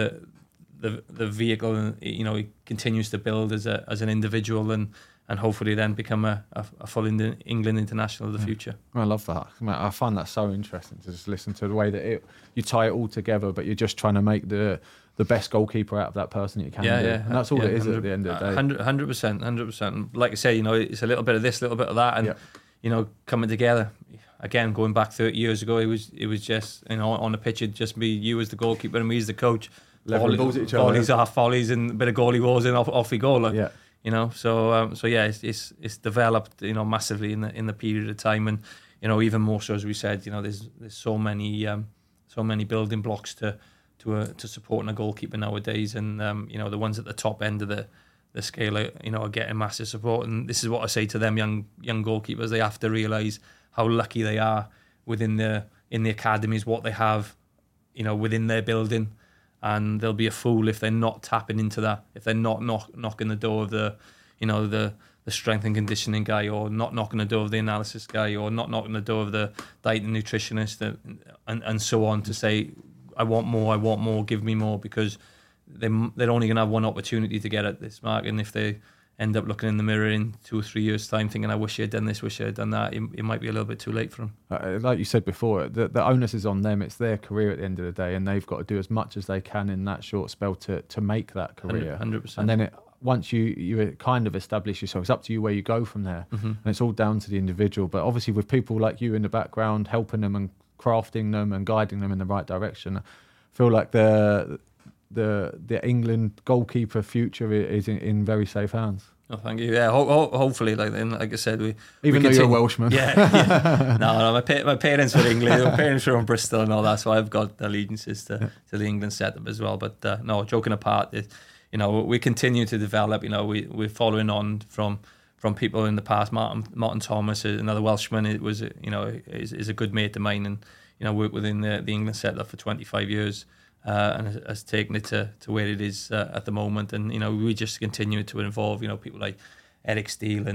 S8: the vehicle, you know, it continues to build as an individual, and hopefully then become a full England international of the future.
S7: I love that. I find that so interesting to just listen to the way that you tie it all together, but you're just trying to make the best goalkeeper out of that person that you can do. And that's all it is at the end of the day.
S8: 100%. Like I say, you know, it's a little bit of this, a little bit of that, and you know, coming together. Again, going back 30 years ago, it was just, you know, on the pitch, it'd just be you as the goalkeeper and me as the coach.
S7: Leveling balls at each other.
S8: Volleys, half volleys, and a bit of goalie wars, and off we go. Like, you know, so it's developed, you know, massively in the period of time, and, you know, even more so, as we said, you know, there's so many building blocks to supporting a goalkeeper nowadays, and you know, the ones at the top end of the scale are, you know, are getting massive support. And this is what I say to them young goalkeepers: they have to realise how lucky they are in the academies, what they have, you know, within their building. And they'll be a fool if they're not tapping into that, if they're not knocking the door of the, you know, the strength and conditioning guy, or not knocking the door of the analysis guy, or not knocking the door of the diet and nutritionist, and so on, to say, I want more, give me more, because they're only going to have one opportunity to get at this mark. And if they end up looking in the mirror in 2 or 3 years' time thinking, I wish I had done this, wish I had done that, it might be a little bit too late for them.
S7: Like you said before, the onus is on them. It's their career at the end of the day, and they've got to do as much as they can in that short spell to make that career.
S8: 100%.
S7: And then once you kind of establish yourself, it's up to you where you go from there. And it's all down to the individual. But obviously with people like you in the background, helping them and crafting them and guiding them in the right direction, I feel like the England goalkeeper future is in very safe hands.
S8: Oh, thank you. Yeah, hopefully, like I said,
S7: even though you're a Welshman.
S8: Yeah. No, my parents were English. My parents were from Bristol and all that, so I've got allegiances to the England setup as well. But no, joking apart, you know, we continue to develop. You know, we're following on from people in the past. Martin Thomas, another Welshman, it was, you know, is a good mate of mine, and, you know, worked within the England setup for 25 years. And has taken it to where it is at the moment. And, you know, we just continue to involve, you know, people like Eric Steele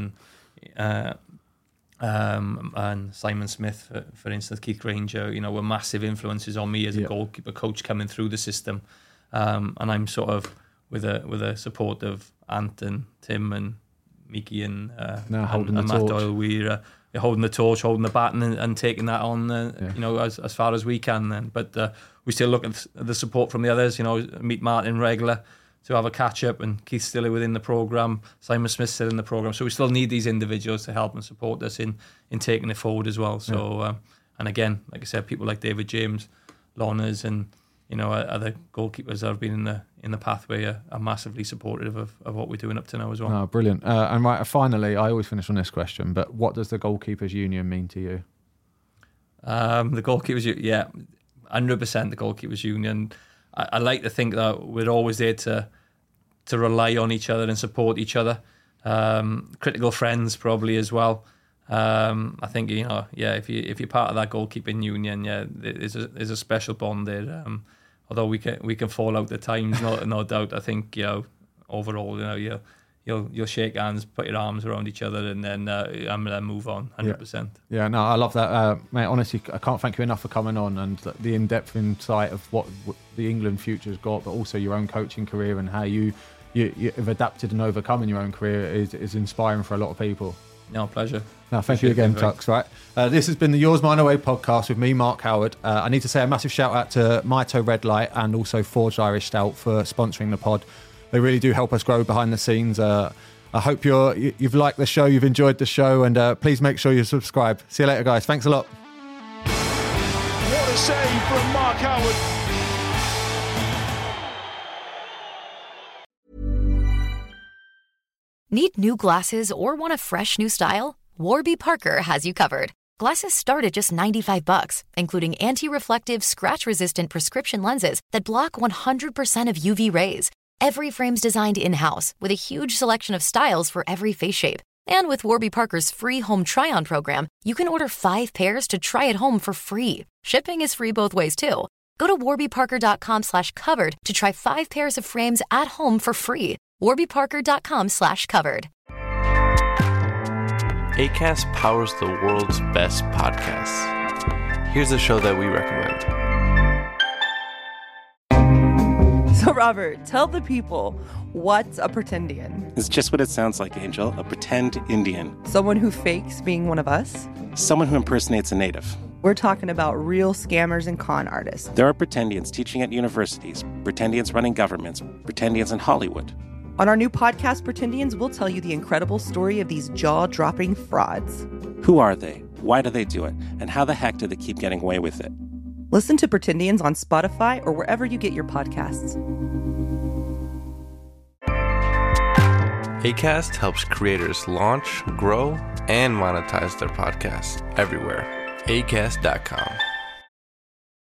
S8: and Simon Smith, for instance, Keith Granger, you know, were massive influences on me as a goalkeeper coach coming through the system. And I'm sort of with a support of Ant and Tim and Mickey and Matt Doyle. We're holding the torch, holding the baton, and taking that on, you know, as far as we can then. But we still look at the support from the others, you know, meet Martin regular to have a catch-up, and Keith's still within the programme, Simon Smith's still in the programme. So we still need these individuals to help and support us in taking it forward as well. So, and again, like I said, people like David James, Lonners, and, other goalkeepers that have been in the pathway are massively supportive of what we're doing up to now as well.
S7: Oh, brilliant. And right, finally, I always finish on this question, but what does the Goalkeepers Union mean to you?
S8: The Goalkeepers Union, yeah, 100% the Goalkeepers Union. I like to think that we're always there to rely on each other and support each other. Critical friends probably as well. I think, if you're part of that goalkeeping union, there's a special bond there. Although we can fall out at times, no doubt. I think overall, you'll shake hands, put your arms around each other, and then move on. 100%.
S7: Yeah, no, I love that, mate. Honestly, I can't thank you enough for coming on and the in-depth insight of what the England future's got, but also your own coaching career and how you have adapted and overcome in your own career is inspiring for a lot of people.
S8: No, pleasure.
S7: No, thank you again, Tux. Right, this has been the Yours Mine Away podcast with me, Mark Howard. I need to say a massive shout out to Mito Red Light and also Forged Irish Stout for sponsoring the pod. They really do help us grow behind the scenes. I hope you've liked the show, you've enjoyed the show, and please make sure you subscribe. See you later, guys. Thanks a lot.
S5: What a save from Mark Howard.
S10: Need new glasses or want a fresh new style? Warby Parker has you covered. Glasses start at just $95, including anti-reflective, scratch-resistant prescription lenses that block 100% of UV rays. Every frame's designed in-house with a huge selection of styles for every face shape. And with Warby Parker's free home try-on program, you can order 5 pairs to try at home for free. Shipping is free both ways, too. Go to warbyparker.com/covered to try 5 pairs of frames at home for free. warbyparker.com/covered.
S11: Acast powers the world's best podcasts. Here's a show that we recommend.
S12: So, Robert, tell the people, what's a pretendian?
S13: It's just what it sounds like, Angel. A pretend Indian.
S12: Someone who fakes being one of us?
S13: Someone who impersonates a native.
S12: We're talking about real scammers and con artists.
S13: There are pretendians teaching at universities, pretendians running governments, pretendians in Hollywood.
S12: On our new podcast, Pretendians, we'll tell you the incredible story of these jaw-dropping frauds.
S13: Who are they? Why do they do it? And how the heck do they keep getting away with it?
S12: Listen to Pretendians on Spotify or wherever you get your podcasts.
S11: Acast helps creators launch, grow, and monetize their podcasts everywhere. Acast.com.